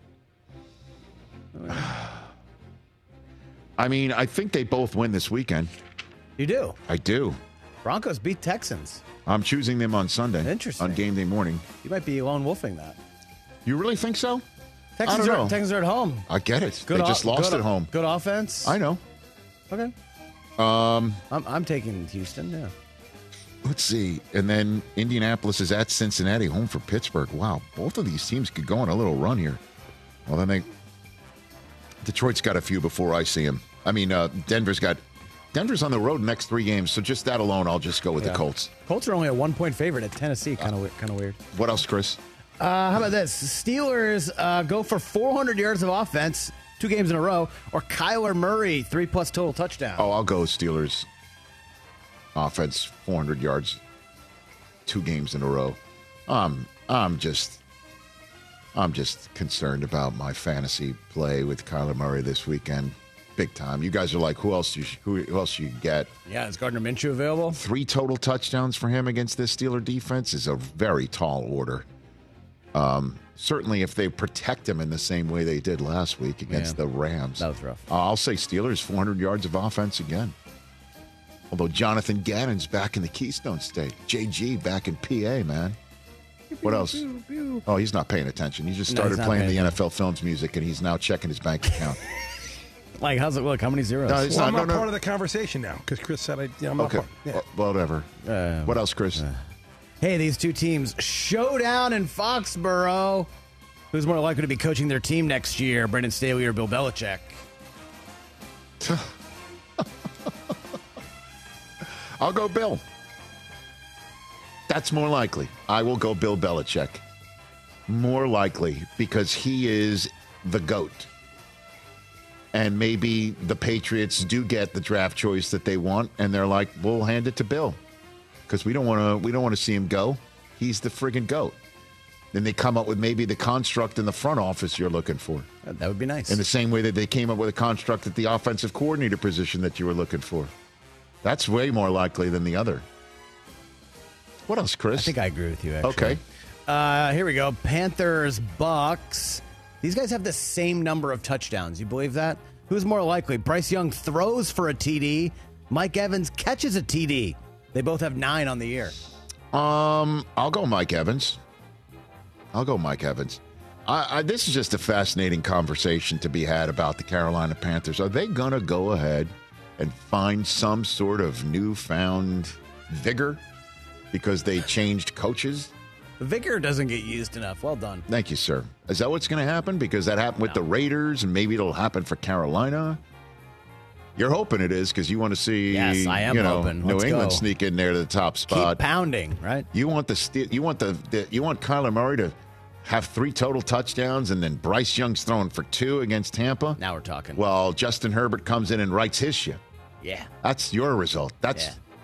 I mean, I think they both win this weekend. You do. I do. Broncos beat Texans. I'm choosing them on Sunday. Interesting. On game day morning. You might be lone wolfing that. You really think so? Texans, I don't are, know. Texans are at home. I get it. Good they o- just lost good, at home. Good offense. I know. Okay. Um, I'm, I'm taking Houston, yeah. let's see. And then Indianapolis is at Cincinnati, home for Pittsburgh. Wow, both of these teams could go on a little run here. Well, then they Detroit's got a few before I see them. I mean, uh, Denver's got Denver's on the road next three games, so just that alone, I'll just go with Yeah. the Colts. Colts are only a one-point favorite at Tennessee. Kind of kind of weird. What else, Chris? Uh, how about this? Steelers uh, go for four hundred yards of offense, two games in a row, or Kyler Murray, three-plus total touchdown. Oh, I'll go Steelers. Offense, four hundred yards, two games in a row. Um, I'm just, I'm just concerned about my fantasy play with Kyler Murray this weekend, big time. You guys are like, who else? You sh- who, who else you get? Yeah, is Gardner Minshew available? Three total touchdowns for him against this Steeler defense is a very tall order. Um, certainly, if they protect him in the same way they did last week against Yeah. the Rams, That was rough. uh, I'll say Steelers four hundred yards of offense again. Although Jonathan Gannon's back in the Keystone State, J G back in P A, man. What else? Oh, he's not paying attention. He just No, started he's not playing paying the N F L Films music, and he's now checking his bank account. Like, how's it look? How many zeros? No, it's Well, I'm not- not no, no. part of the conversation now because Chris said I, yeah, I'm not Okay, part. Yeah. well, whatever. Uh, What else, Chris? Hey, these two teams showdown in Foxborough. Who's more likely to be coaching their team next year, Brendan Staley or Bill Belichick? I'll go Bill. That's more likely. I will go Bill Belichick. More likely because he is the GOAT. And maybe the Patriots do get the draft choice that they want, and they're like, we'll hand it to Bill. Because we don't want to we don't want to see him go. He's the friggin' GOAT. Then they come up with maybe the construct in the front office you're looking for. That would be nice. In the same way that they came up with a construct at the offensive coordinator position that you were looking for. That's way more likely than the other. What else, Chris? I think I agree with you, actually. Okay. Uh, here we go. Panthers, Bucks. These guys have the same number of touchdowns. You believe that? Who's more likely? Bryce Young throws for a T D. Mike Evans catches a T D. They both have nine on the year. Um, I'll go Mike Evans. I'll go Mike Evans. I, I, this is just a fascinating conversation to be had about the Carolina Panthers. Are they going to go ahead and find some sort of newfound vigor because they changed coaches? The vigor doesn't get used enough. Well done. Thank you, sir. Is that what's going to happen? Because that happened with No. the Raiders, and maybe it'll happen for Carolina. You're hoping it is because you want to see, Yes, I am you know, hoping. New Let's England go. sneak in there to the top spot. Keep pounding, right? You want the ste- you want the, the you want Kyler Murray to have three total touchdowns, and then Bryce Young's throwing for two against Tampa. Now we're talking. Well, Justin Herbert comes in and rights his ship. Yeah. That's your result. That's Yeah.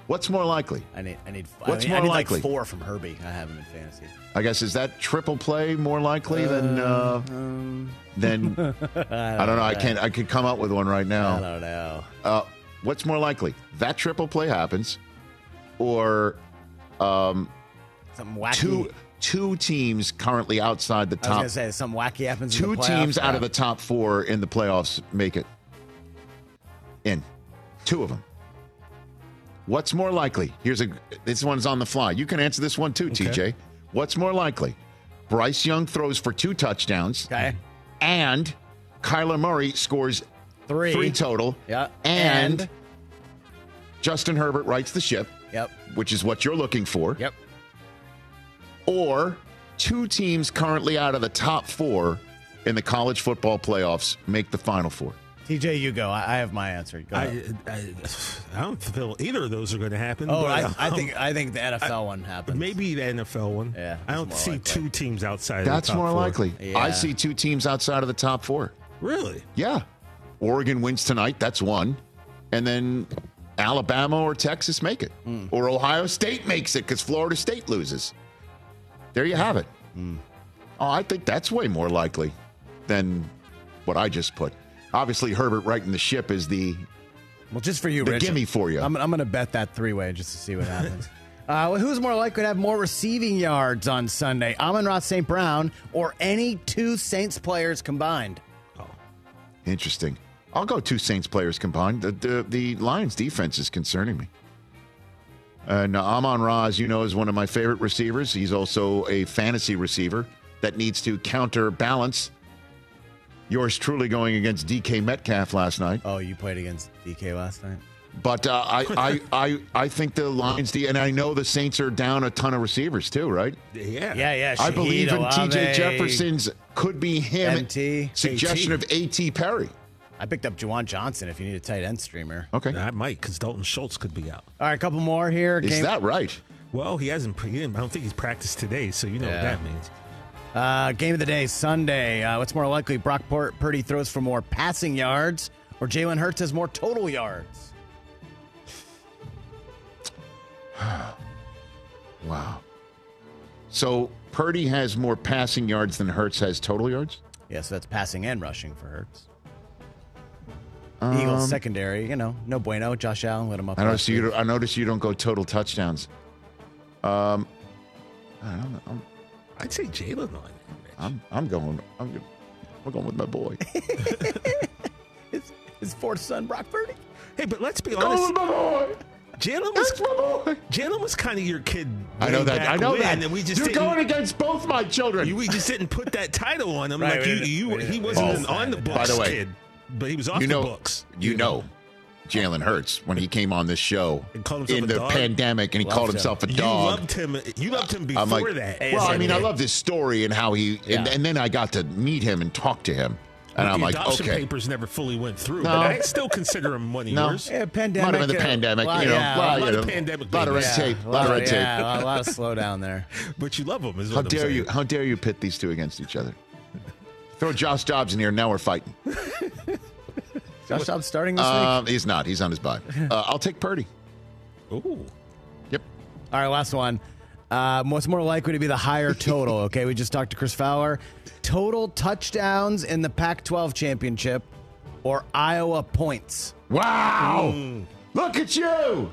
What's more likely? I need. I need. What's I need, more I need likely? Like four from Herbie. I have him in fantasy. I guess is that triple play more likely than uh, um, than I don't, I don't know. I can't. I could come up with one right now. I don't know. Uh, what's more likely? That triple play happens, or um, something wacky. Two two teams currently outside the I was top. gonna say something wacky happens. Two in the playoffs. teams out of Yeah. the top four in the playoffs make it in. Two of them. What's more likely? Here's a. This one's on the fly. You can answer this one too, Okay. T J. What's more likely? Bryce Young throws for two touchdowns. Okay. And Kyler Murray scores Three. three total. Yeah. And, And- Justin Herbert rights the ship. Yep. Which is what you're looking for. Yep. Or two teams currently out of the top four in the college football playoffs make the Final Four. T J, you go. I, I have my answer. Go I, ahead. I, I don't feel either of those are going to happen. Oh, but, I, I um, think I think the N F L one happens. Maybe the N F L one. Yeah, I don't more see likely. two teams outside. That's of the top more four. likely. Yeah. I see two teams outside of the top four. Really? Yeah. Oregon wins tonight. That's one. And then Alabama or Texas make it. Hmm. Or Ohio State makes it because Florida State loses. There you have it. Hmm. Oh, I think that's way more likely than what I just put. Obviously, Herbert righting the ship is the Well, just for you, the Rich. gimme for you. I'm, I'm going to bet that three way just to see what happens. uh, well, who's more likely to have more receiving yards on Sunday? Amon-Ra Saint Brown or any two Saints players combined? Interesting. I'll go two Saints players combined. The the, the Lions defense is concerning me. And uh, Amon-Ra, as you know, is one of my favorite receivers. He's also a fantasy receiver that needs to counterbalance yours truly going against D K Metcalf last night. Oh, you played against D K last night? But uh, I, I, I, I think the Lions, de- and I know the Saints are down a ton of receivers too, right? Yeah. Yeah, yeah. I Shaheed, believe in T J Olave, Jefferson's could be him. M T. Suggestion A T. of A T Perry. I picked up Juwan Johnson if you need a tight end streamer. Okay. I might because Dalton Schultz could be out. All right, a couple more here. Is Game- that right? Well, he hasn't. He didn't, I don't think he's practiced today, so you know Yeah. what that means. Uh, game of the day, Sunday. Uh, what's more likely? Brock Pur- Purdy throws for more passing yards or Jalen Hurts has more total yards? Wow. So Purdy has more passing yards than Hurts has total yards? Yeah, so that's passing and rushing for Hurts. Um, Eagles secondary, you know, no bueno. Josh Allen lit him up. I notice last you. week. Don't, I notice you don't go total touchdowns. Um, I don't know. I'm, I'd say Jalen on it. I'm, I'm going. I'm, go- I'm going with my boy. his, his fourth son, Brock Purdy. Hey, but let's be Going honest. with my boy. Jalen That's was my boy. Jalen was kind of your kid. I know way that. back I know when, that. And we just You're didn't, going against both my children. you- we just didn't put that title on him. Right, like we you, didn't- you, we didn't- he we wasn't didn't an on the decide. books By the way, kid, but he was off you know, the books. You know, Jalen Hurts when he came on this show And called himself in a the dog? pandemic, and he Loved called him. himself a You dog. loved him. You loved him before I'm like, that. well, I mean, I Yeah. love this story and how he, and, Yeah. and then I got to meet him and talk to him, and But I'm the like, adoption okay, papers never fully went through. No. But I still consider him one of No. yours. Yeah, pandemic. might have been the uh, pandemic, lot- you know, yeah, lot, lot you of know, pandemic lot of red babies. tape, Yeah, a lot of red tape. Yeah, a lot, a lot of slow down there. But you love him. Is How what I'm dare saying. you? How dare you pit these two against each other? Throw Josh Dobbs in here. Now we're fighting. Josh Dobbs starting this week. Um, he's not. He's on his bye. Uh, I'll take Purdy. Ooh. Yep. All right, last one. Um, what's more likely to be the higher total? Okay, we just talked to Chris Fowler. Total touchdowns in the Pac twelve championship or Iowa points? Wow! Mm. Look at you.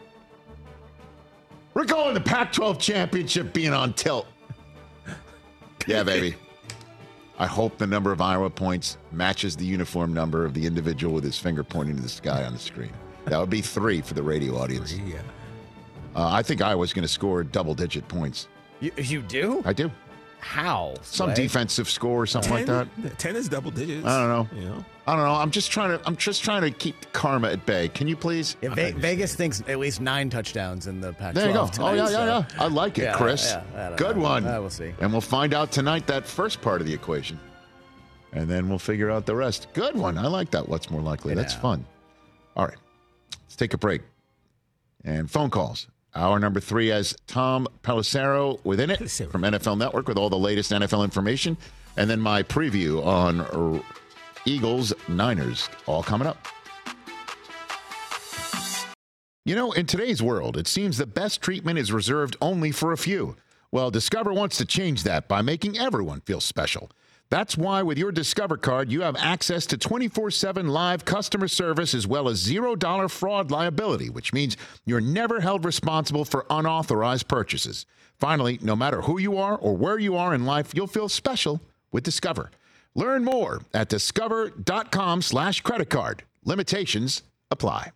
We're going to Pac twelve championship being on tilt. Yeah, baby. I hope the number of Iowa points matches the uniform number of the individual with his finger pointing to the sky on the screen. That would be three for the radio audience. Yeah. Uh, I think Iowa's going to score double-digit points. You, you do? I do. How? Some Sway? defensive score or something like that. Ten is double digits. I don't know. You know. I don't know. I'm just trying to. I'm just trying to keep karma at bay. Can you please? Yeah, Ve- Vegas thinks at least nine touchdowns in the Pac twelve. There you go. Tonight, Oh yeah, so- yeah, yeah. I like it, Yeah, Chris. yeah, I don't Good know. one. Uh, we'll see. And we'll find out tonight that first part of the equation, and then we'll figure out the rest. Good one. I like that. What's more likely? You That's know. fun. All right. Let's take a break. And phone calls. Hour number three has Tom Pelissero within it Pelissero. from N F L Network with all the latest N F L information. And then my preview on uh, Eagles, Niners, all coming up. You know, in today's world, it seems the best treatment is reserved only for a few. Well, Discover wants to change that by making everyone feel special. That's why with your Discover card, you have access to twenty-four seven live customer service as well as zero dollar fraud liability, which means you're never held responsible for unauthorized purchases. Finally, no matter who you are or where you are in life, you'll feel special with Discover. Learn more at discover.com slash credit card. Limitations apply.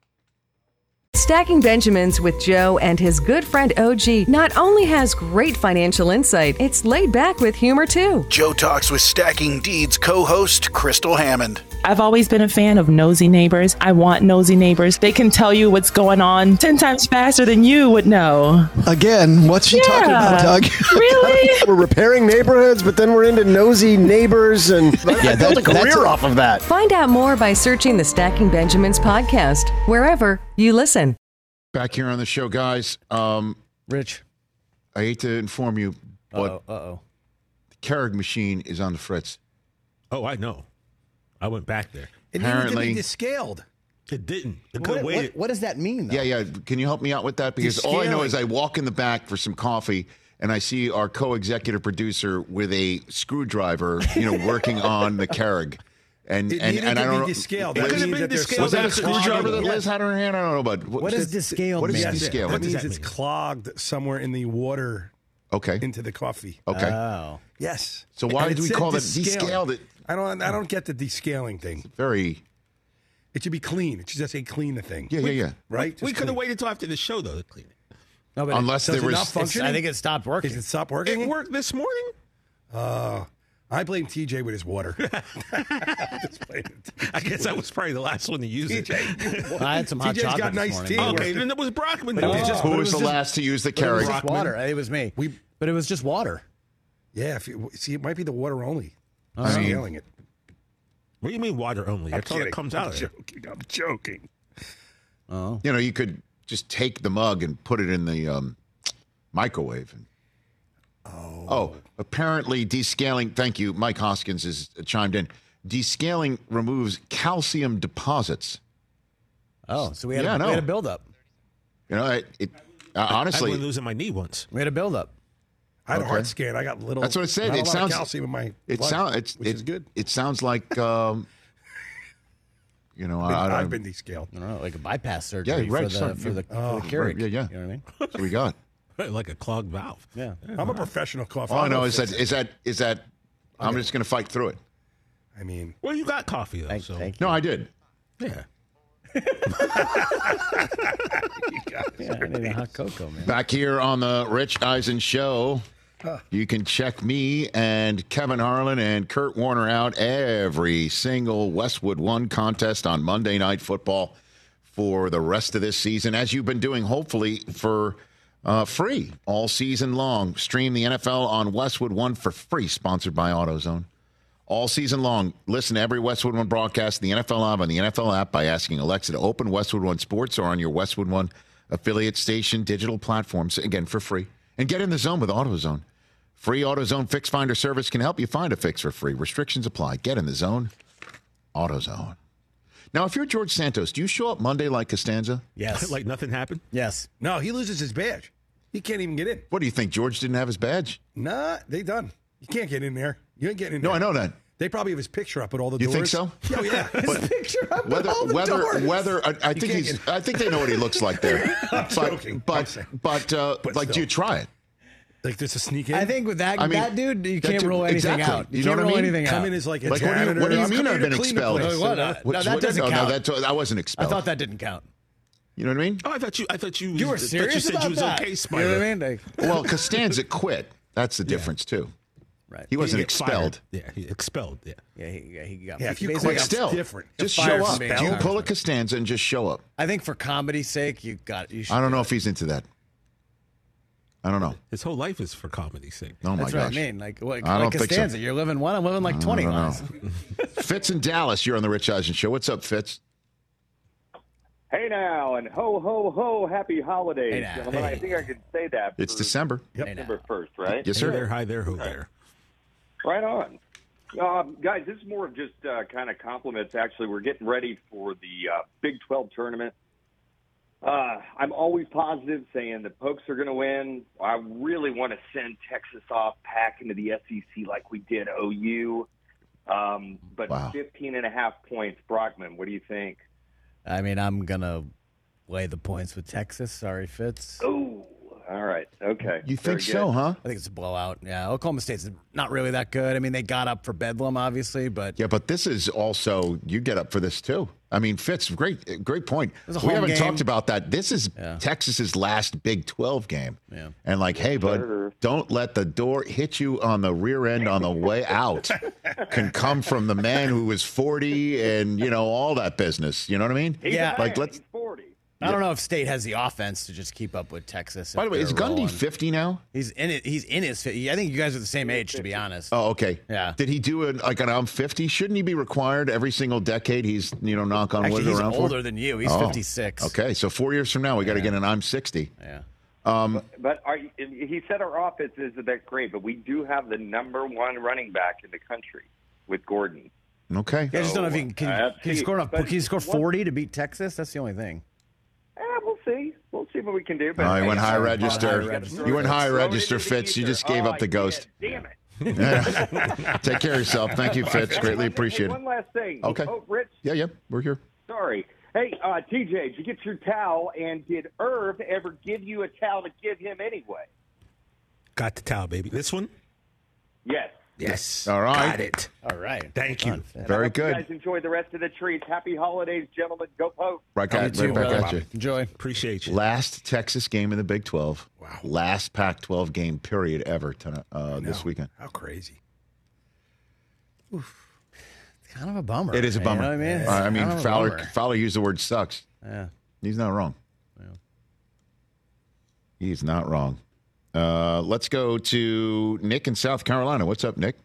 Stacking Benjamins with Joe and his good friend O G not only has great financial insight, it's laid back with humor too. Joe talks with Stacking Deeds co-host Crystal Hammond. I've always been a fan of nosy neighbors. I want nosy neighbors. They can tell you what's going on ten times faster than you would know. Again, what's she Yeah. talking about, Doug? Really? We're repairing neighborhoods, but then we're into nosy neighbors, and I built a that's career a- off of that. Find out more by searching the Stacking Benjamins podcast, wherever you listen. Back here on the show, guys. Um, Rich. I hate to inform you, but Uh-oh, uh-oh. the Keurig machine is on the fritz. Oh, I know. I went back there. It Apparently- needed to be descaled. It didn't. It could What, have what, waited. what does that mean, though? Yeah, yeah. Can you help me out with that? Because all I know is I walk in the back for some coffee, and I see our co-executive producer with a screwdriver, you know, working on the Keurig. And It and, needed and to I be don't know. descaled. Was, That means that there's was that a something screwdriver clogged. that Liz Yes. had in her hand? I don't know, but What does descaled What is mean? descale? That What means does that it's mean? clogged somewhere in the water Okay. into the coffee. Okay. Oh. Yes. So why And did we said call that descaled. descaled it? I don't. I don't get the descaling thing. Very. It should be clean. It should just say clean the thing. Yeah, yeah, yeah. Right. We Just could have clean. waited till after the show, though, to clean it. No, but Unless Does there it was. not it's, function? I think it stopped working. Is it stop working? It worked this morning. Uh, I blame T J with his water. Just blame I guess I was probably the last one to use it. T J. I had some hot T J's chocolate got this nice morning. tea. Okay, then it was Brockman. But it was then. just- Who but it was the just- last to use the But it was Keurig? just water. It was me. We- but it was just water. Yeah. If you, see, it might be the water only. I I'm mean- scaling it. What do you mean water only? That's all that kidding. comes I'm out of there. joking. I'm joking. Oh. You know, you could just take the mug and put it in the um, microwave. And, oh. Oh, apparently descaling. Thank you. Mike Hoskins has chimed in. Descaling removes calcium deposits. Oh, so we had, Yeah, I a, know. we had a build-up. You know, it, it uh, I honestly, went losing my knee once. We had a build-up. I had Okay. a heart scan. I got little. that's what it said. not It a lot sounds of calcium in my. It blood, sounds. It's which it, is good. It sounds like. Um, you know, I, I, I've been descaled. I don't know, like a bypass surgery Yeah, right, for the sorry, for the, yeah. for the Keurig. Yeah, yeah. You know what I mean? That's what we got. Like a clogged valve. Yeah. I'm a professional cough. All I I'll know go is fix that it. is that is that I'm just going to fight through it. I mean, Well, you got coffee, though. Thank, so. thank you. No, I did. Yeah. Yeah, I need a hot cocoa, man. Back here on the Rich Eisen Show, you can check me and Kevin Harlan and Kurt Warner out every single Westwood One contest on Monday Night Football for the rest of this season, as you've been doing, hopefully, for uh, free all season long. Stream the N F L on Westwood One for free, sponsored by AutoZone. All season long, listen to every Westwood One broadcast in the N F L Live on the N F L app by asking Alexa to open Westwood One Sports or on your Westwood One affiliate station digital platforms, again, for free. And get in the zone with AutoZone. Free AutoZone Fix Finder service can help you find a fix for free. Restrictions apply. Get in the zone. AutoZone. Now, if you're George Santos, do you show up Monday like Costanza? Yes. Like nothing happened? Yes. no, he loses his badge. He can't even get in. What do you think? George didn't have his badge? Nah, they done. You can't get in there. You ain't getting in No, there. I know that. They probably have his picture up at all the You doors. think so? Oh yeah. But Picture up with whether all the whether doors. whether I, I You think can't he's get- I think they know what he looks like there. I'm but joking. I'm but saying. but, uh, But like, still. do you try it? Like there's a sneak in. I think with that I mean, that dude, you that can't dude- rule anything exactly. out. You, You know can't what I rule mean? anything come out. in as like a Like, what do you- janitor. what do you I'm mean coming I've here to been clean the expelled? place. What? Uh, Uh, What- no, that what- doesn't oh, count. No, that I wasn't I expelled. thought that didn't count. You know what I mean? Oh, I thought you. I thought you. You were I thought serious you said about you was that. okay, You Spider. know what I mean? Like, Well, Costanza quit. That's the difference too. right. He wasn't He expelled. fired. Yeah, he expelled. Yeah. Yeah, he, yeah, he got. Yeah, if you basically quit, But got- still, different. just Got show fired up. from being Do you a pull a congressman. Costanza and just show up? I think for comedy's sake, you got. You should I don't do know it. if he's into that. I don't know. His whole life is for comedy's sake. Oh my That's gosh. what I mean. Like, what, I don't like think so. Costanza, you're living one. I'm living like I twenty don't know. lives. Fitz in Dallas, you're on the Rich Eisen Show. What's up, Fitz? Hey now, and ho, ho, ho, happy holidays, Hey now. gentlemen. I think I can say that. It's for December. December first, right? Yes, Hey sir. there, hi there, who there? Right on. Um, guys, this is more of just uh, kind of compliments. Actually, we're getting ready for the uh, Big twelve tournament. Uh, I'm always positive, saying the Pokes are going to win. I really want to send Texas off back into the S E C like we did O U. Um, but Wow. fifteen and a half points. Brockman, what do you think? I mean, I'm going to lay the points with Texas. Sorry, Fitz. Oh, all right. Okay. You Very think so, good. huh? I think it's a blowout. Yeah, Oklahoma State's not really that good. I mean, they got up for Bedlam, obviously, but Yeah, but this is also, you get up for this too. I mean, Fitz, great great point. was a We home haven't game. talked about that. This is Yeah. Texas's last Big twelve game. Yeah. And like, hey, bud, sir. don't let the door hit you on the rear end on the way out. Can come from the man who was forty and, you know, all that business. You know what I mean? He's Yeah. a man. Like, let's- He's forty. I don't know if State has the offense to just keep up with Texas. By if the way, they're is Gundy rolling. fifty now? He's in it. He's in his. I think you guys are the same age, to be honest. Oh, okay. Yeah. Did he do it like an I'm fifty? Shouldn't he be required every single decade? He's, you know, knock on Actually, wood he's around for? older than you. He's Oh, fifty-six. Okay, so four years from now, we got to Yeah. get an I'm sixty. Yeah. Um, But are, you- he said our offense isn't that great, but we do have the number one running back in the country with Gordon. okay. Yeah, I just don't know if he can. Can, Uh, can you see, score enough? but Can you score what- forty to beat Texas? That's the only thing. Eh, we'll see. We'll see what we can do. But Oh, he went high High register. register. You went high Throw it register, into the Fitz. You ether. just gave Oh, up the I ghost. did. Damn it. Take care of yourself. Thank you, Fitz. Hey, Greatly one- appreciate hey, it. One last thing. Okay. Oh, Rich, Yeah, yeah, we're here. sorry. Hey, uh, T J, did you get your towel? And did Irv ever give you a towel to give him anyway? Got the towel, baby. This one? Yes. Yes. All right. Got it. All right. Thank Well you. done, Fitz. Very I hope You good. guys enjoy the rest of the treats. Happy holidays, gentlemen. Go Poke. Right, You back, too, right back brother. at you. Enjoy. Appreciate you. Last Texas game in the Big twelve. Wow. Last Pac twelve game, period, ever tonight, uh, this No. weekend. How crazy. It's kind of a bummer. It is a You bummer. know what I mean? It's Uh, I mean, kind of a Fowler, bummer. Fowler used the word sucks. Yeah. He's not wrong. He's not wrong. Uh, let's go to Nick in South Carolina. What's up, Nick?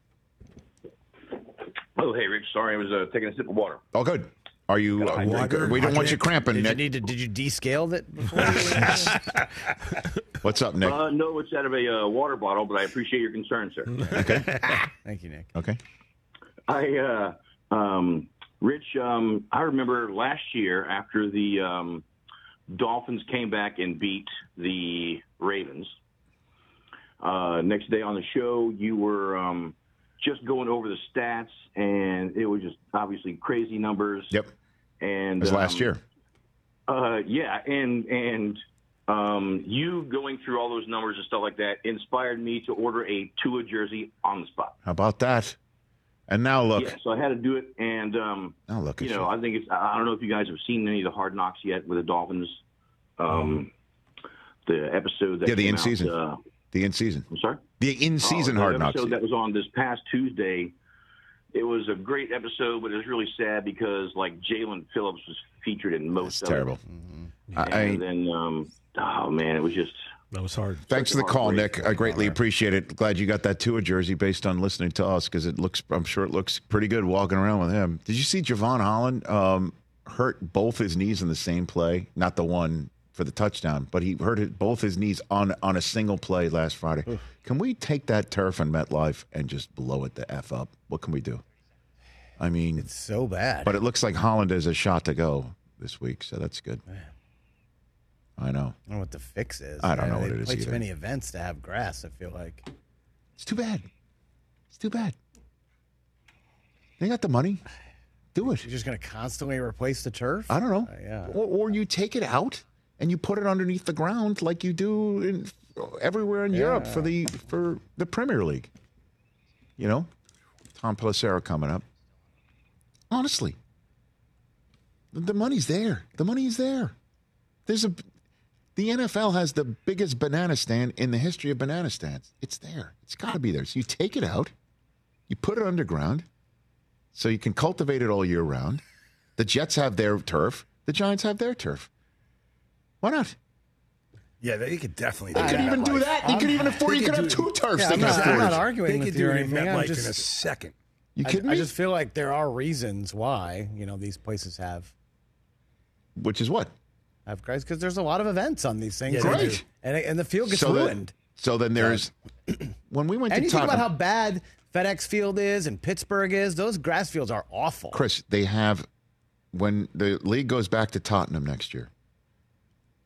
Oh, hey, Rich. Sorry, I was uh, taking a sip of water. Oh, good. Are you? Uh, Water. we don't want you cramping, Did you Nick. need to? Did you descale it before? you- What's up, Nick? Uh, no, it's out of a uh, water bottle, but I appreciate your concern, sir. Thank you, Nick. Okay. I, uh, um, Rich, um, I remember last year after the um, Dolphins came back and beat the Ravens. Uh, next day on the show, you were um, just going over the stats, and it was just obviously crazy numbers. Yep. And It was last um, year. Uh, yeah, and and um, you going through all those numbers and stuff like that inspired me to order a Tua jersey on the spot. How about that? And now look. Yeah, so I had to do it, and um, Now look at you know, you. I think it's. I don't know if you guys have seen any of the Hard Knocks yet with the Dolphins. Um, the episode that Yeah, the came in-season. Out, uh, The in-season. I'm sorry. The in-season Oh, Hard the Knocks. episode that was on this past Tuesday. It was a great episode, but it was really sad because like Jalen Phillips was featured in most It's of terrible. it. I, I, And then, um, oh man, it was just. That was hard. thanks for the Such a call, heartbreak. Nick. I greatly appreciate it. Glad you got that Tua jersey based on listening to us because it looks. I'm sure it looks pretty good walking around with him. Did you see Javon Holland um, hurt both his knees in the same play? Not the one for the touchdown, but he hurt it, both his knees on on a single play last Friday. Oof. Can we take that turf in MetLife and just blow it the F up? What can we do? I mean, It's so bad. but it looks like Holland has a shot to go this week, so that's good. I know. I don't know what the fix is. I don't Uh, know what they it is play either. too many events to have grass. I feel like. It's too bad. It's too bad. They got the money. Do it. You're just going to constantly replace the turf? I don't know. Uh, yeah. Or, or you take it out and you put it underneath the ground like you do in, everywhere in Europe for the for the Premier League. You know, Tom Pelissero coming up. Honestly, the, the money's there. The money's there. There's a the N F L has the biggest banana stand in the history of banana stands. It's there. It's got to be there. So you take it out, you put it underground, so you can cultivate it all year round. The Jets have their turf. The Giants have their turf. Why not? Yeah, they could definitely. They do could that. even do that. They could even afford. You could have two turfs. Yeah, they I'm can not, afford. I'm not arguing They with could you do or it in anything. I'm MetLife just, in a second. You I, kidding I me? just feel like there are reasons why, you know, these places have Which is what? have guys because there's a lot of events on these things. Yeah, they and, do. and and the field gets So then- ruined. So then there's when we went And to you think Tottenham. about how bad FedEx Field is and Pittsburgh is. Those grass fields are awful. Chris, they have when the league goes back to Tottenham next year,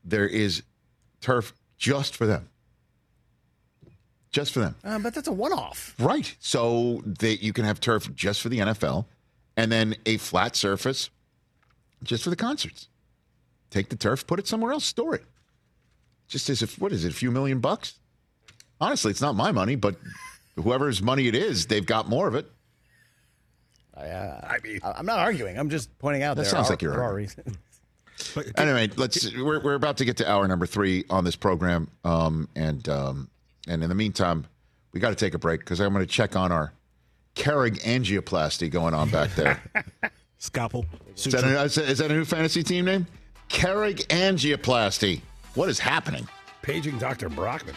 there is turf just for them. Just for them. Uh, but that's a one-off. Right. So that you can have turf just for the N F L and then a flat surface just for the concerts. Take the turf, put it somewhere else, store it. Just as if, what is it, a few million bucks? Honestly, it's not my money, but whoever's money it is, they've got more of it. Uh, I mean, I'm not arguing. I'm just pointing out that there sounds are, like you're there are arguing. reasons. Anyway, let's. We're we're about to get to hour number three on this program, um, and um, and in the meantime, we got to take a break because I'm going to check on our Carrig angioplasty going on back there. Scalpel. Is that, a, is that a new fantasy team name? Carrig angioplasty. What is happening? Paging Doctor Brockman.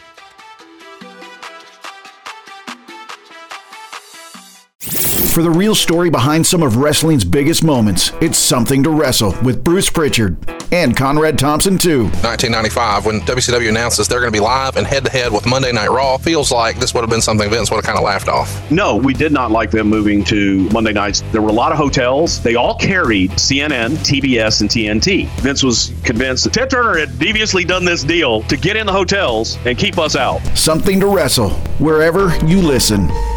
For the real story behind some of wrestling's biggest moments, it's Something to Wrestle with Bruce Pritchard and Conrad Thompson, too. nineteen ninety-five, when W C W announces they're going to be live and head-to-head with Monday Night Raw, feels like this would have been something Vince would have kind of laughed off. No, we did not like them moving to Monday nights. There were a lot of hotels. They all carried C N N, T B S, and T N T. Vince was convinced that Ted Turner had deviously done this deal to get in the hotels and keep us out. Something to Wrestle, wherever you listen.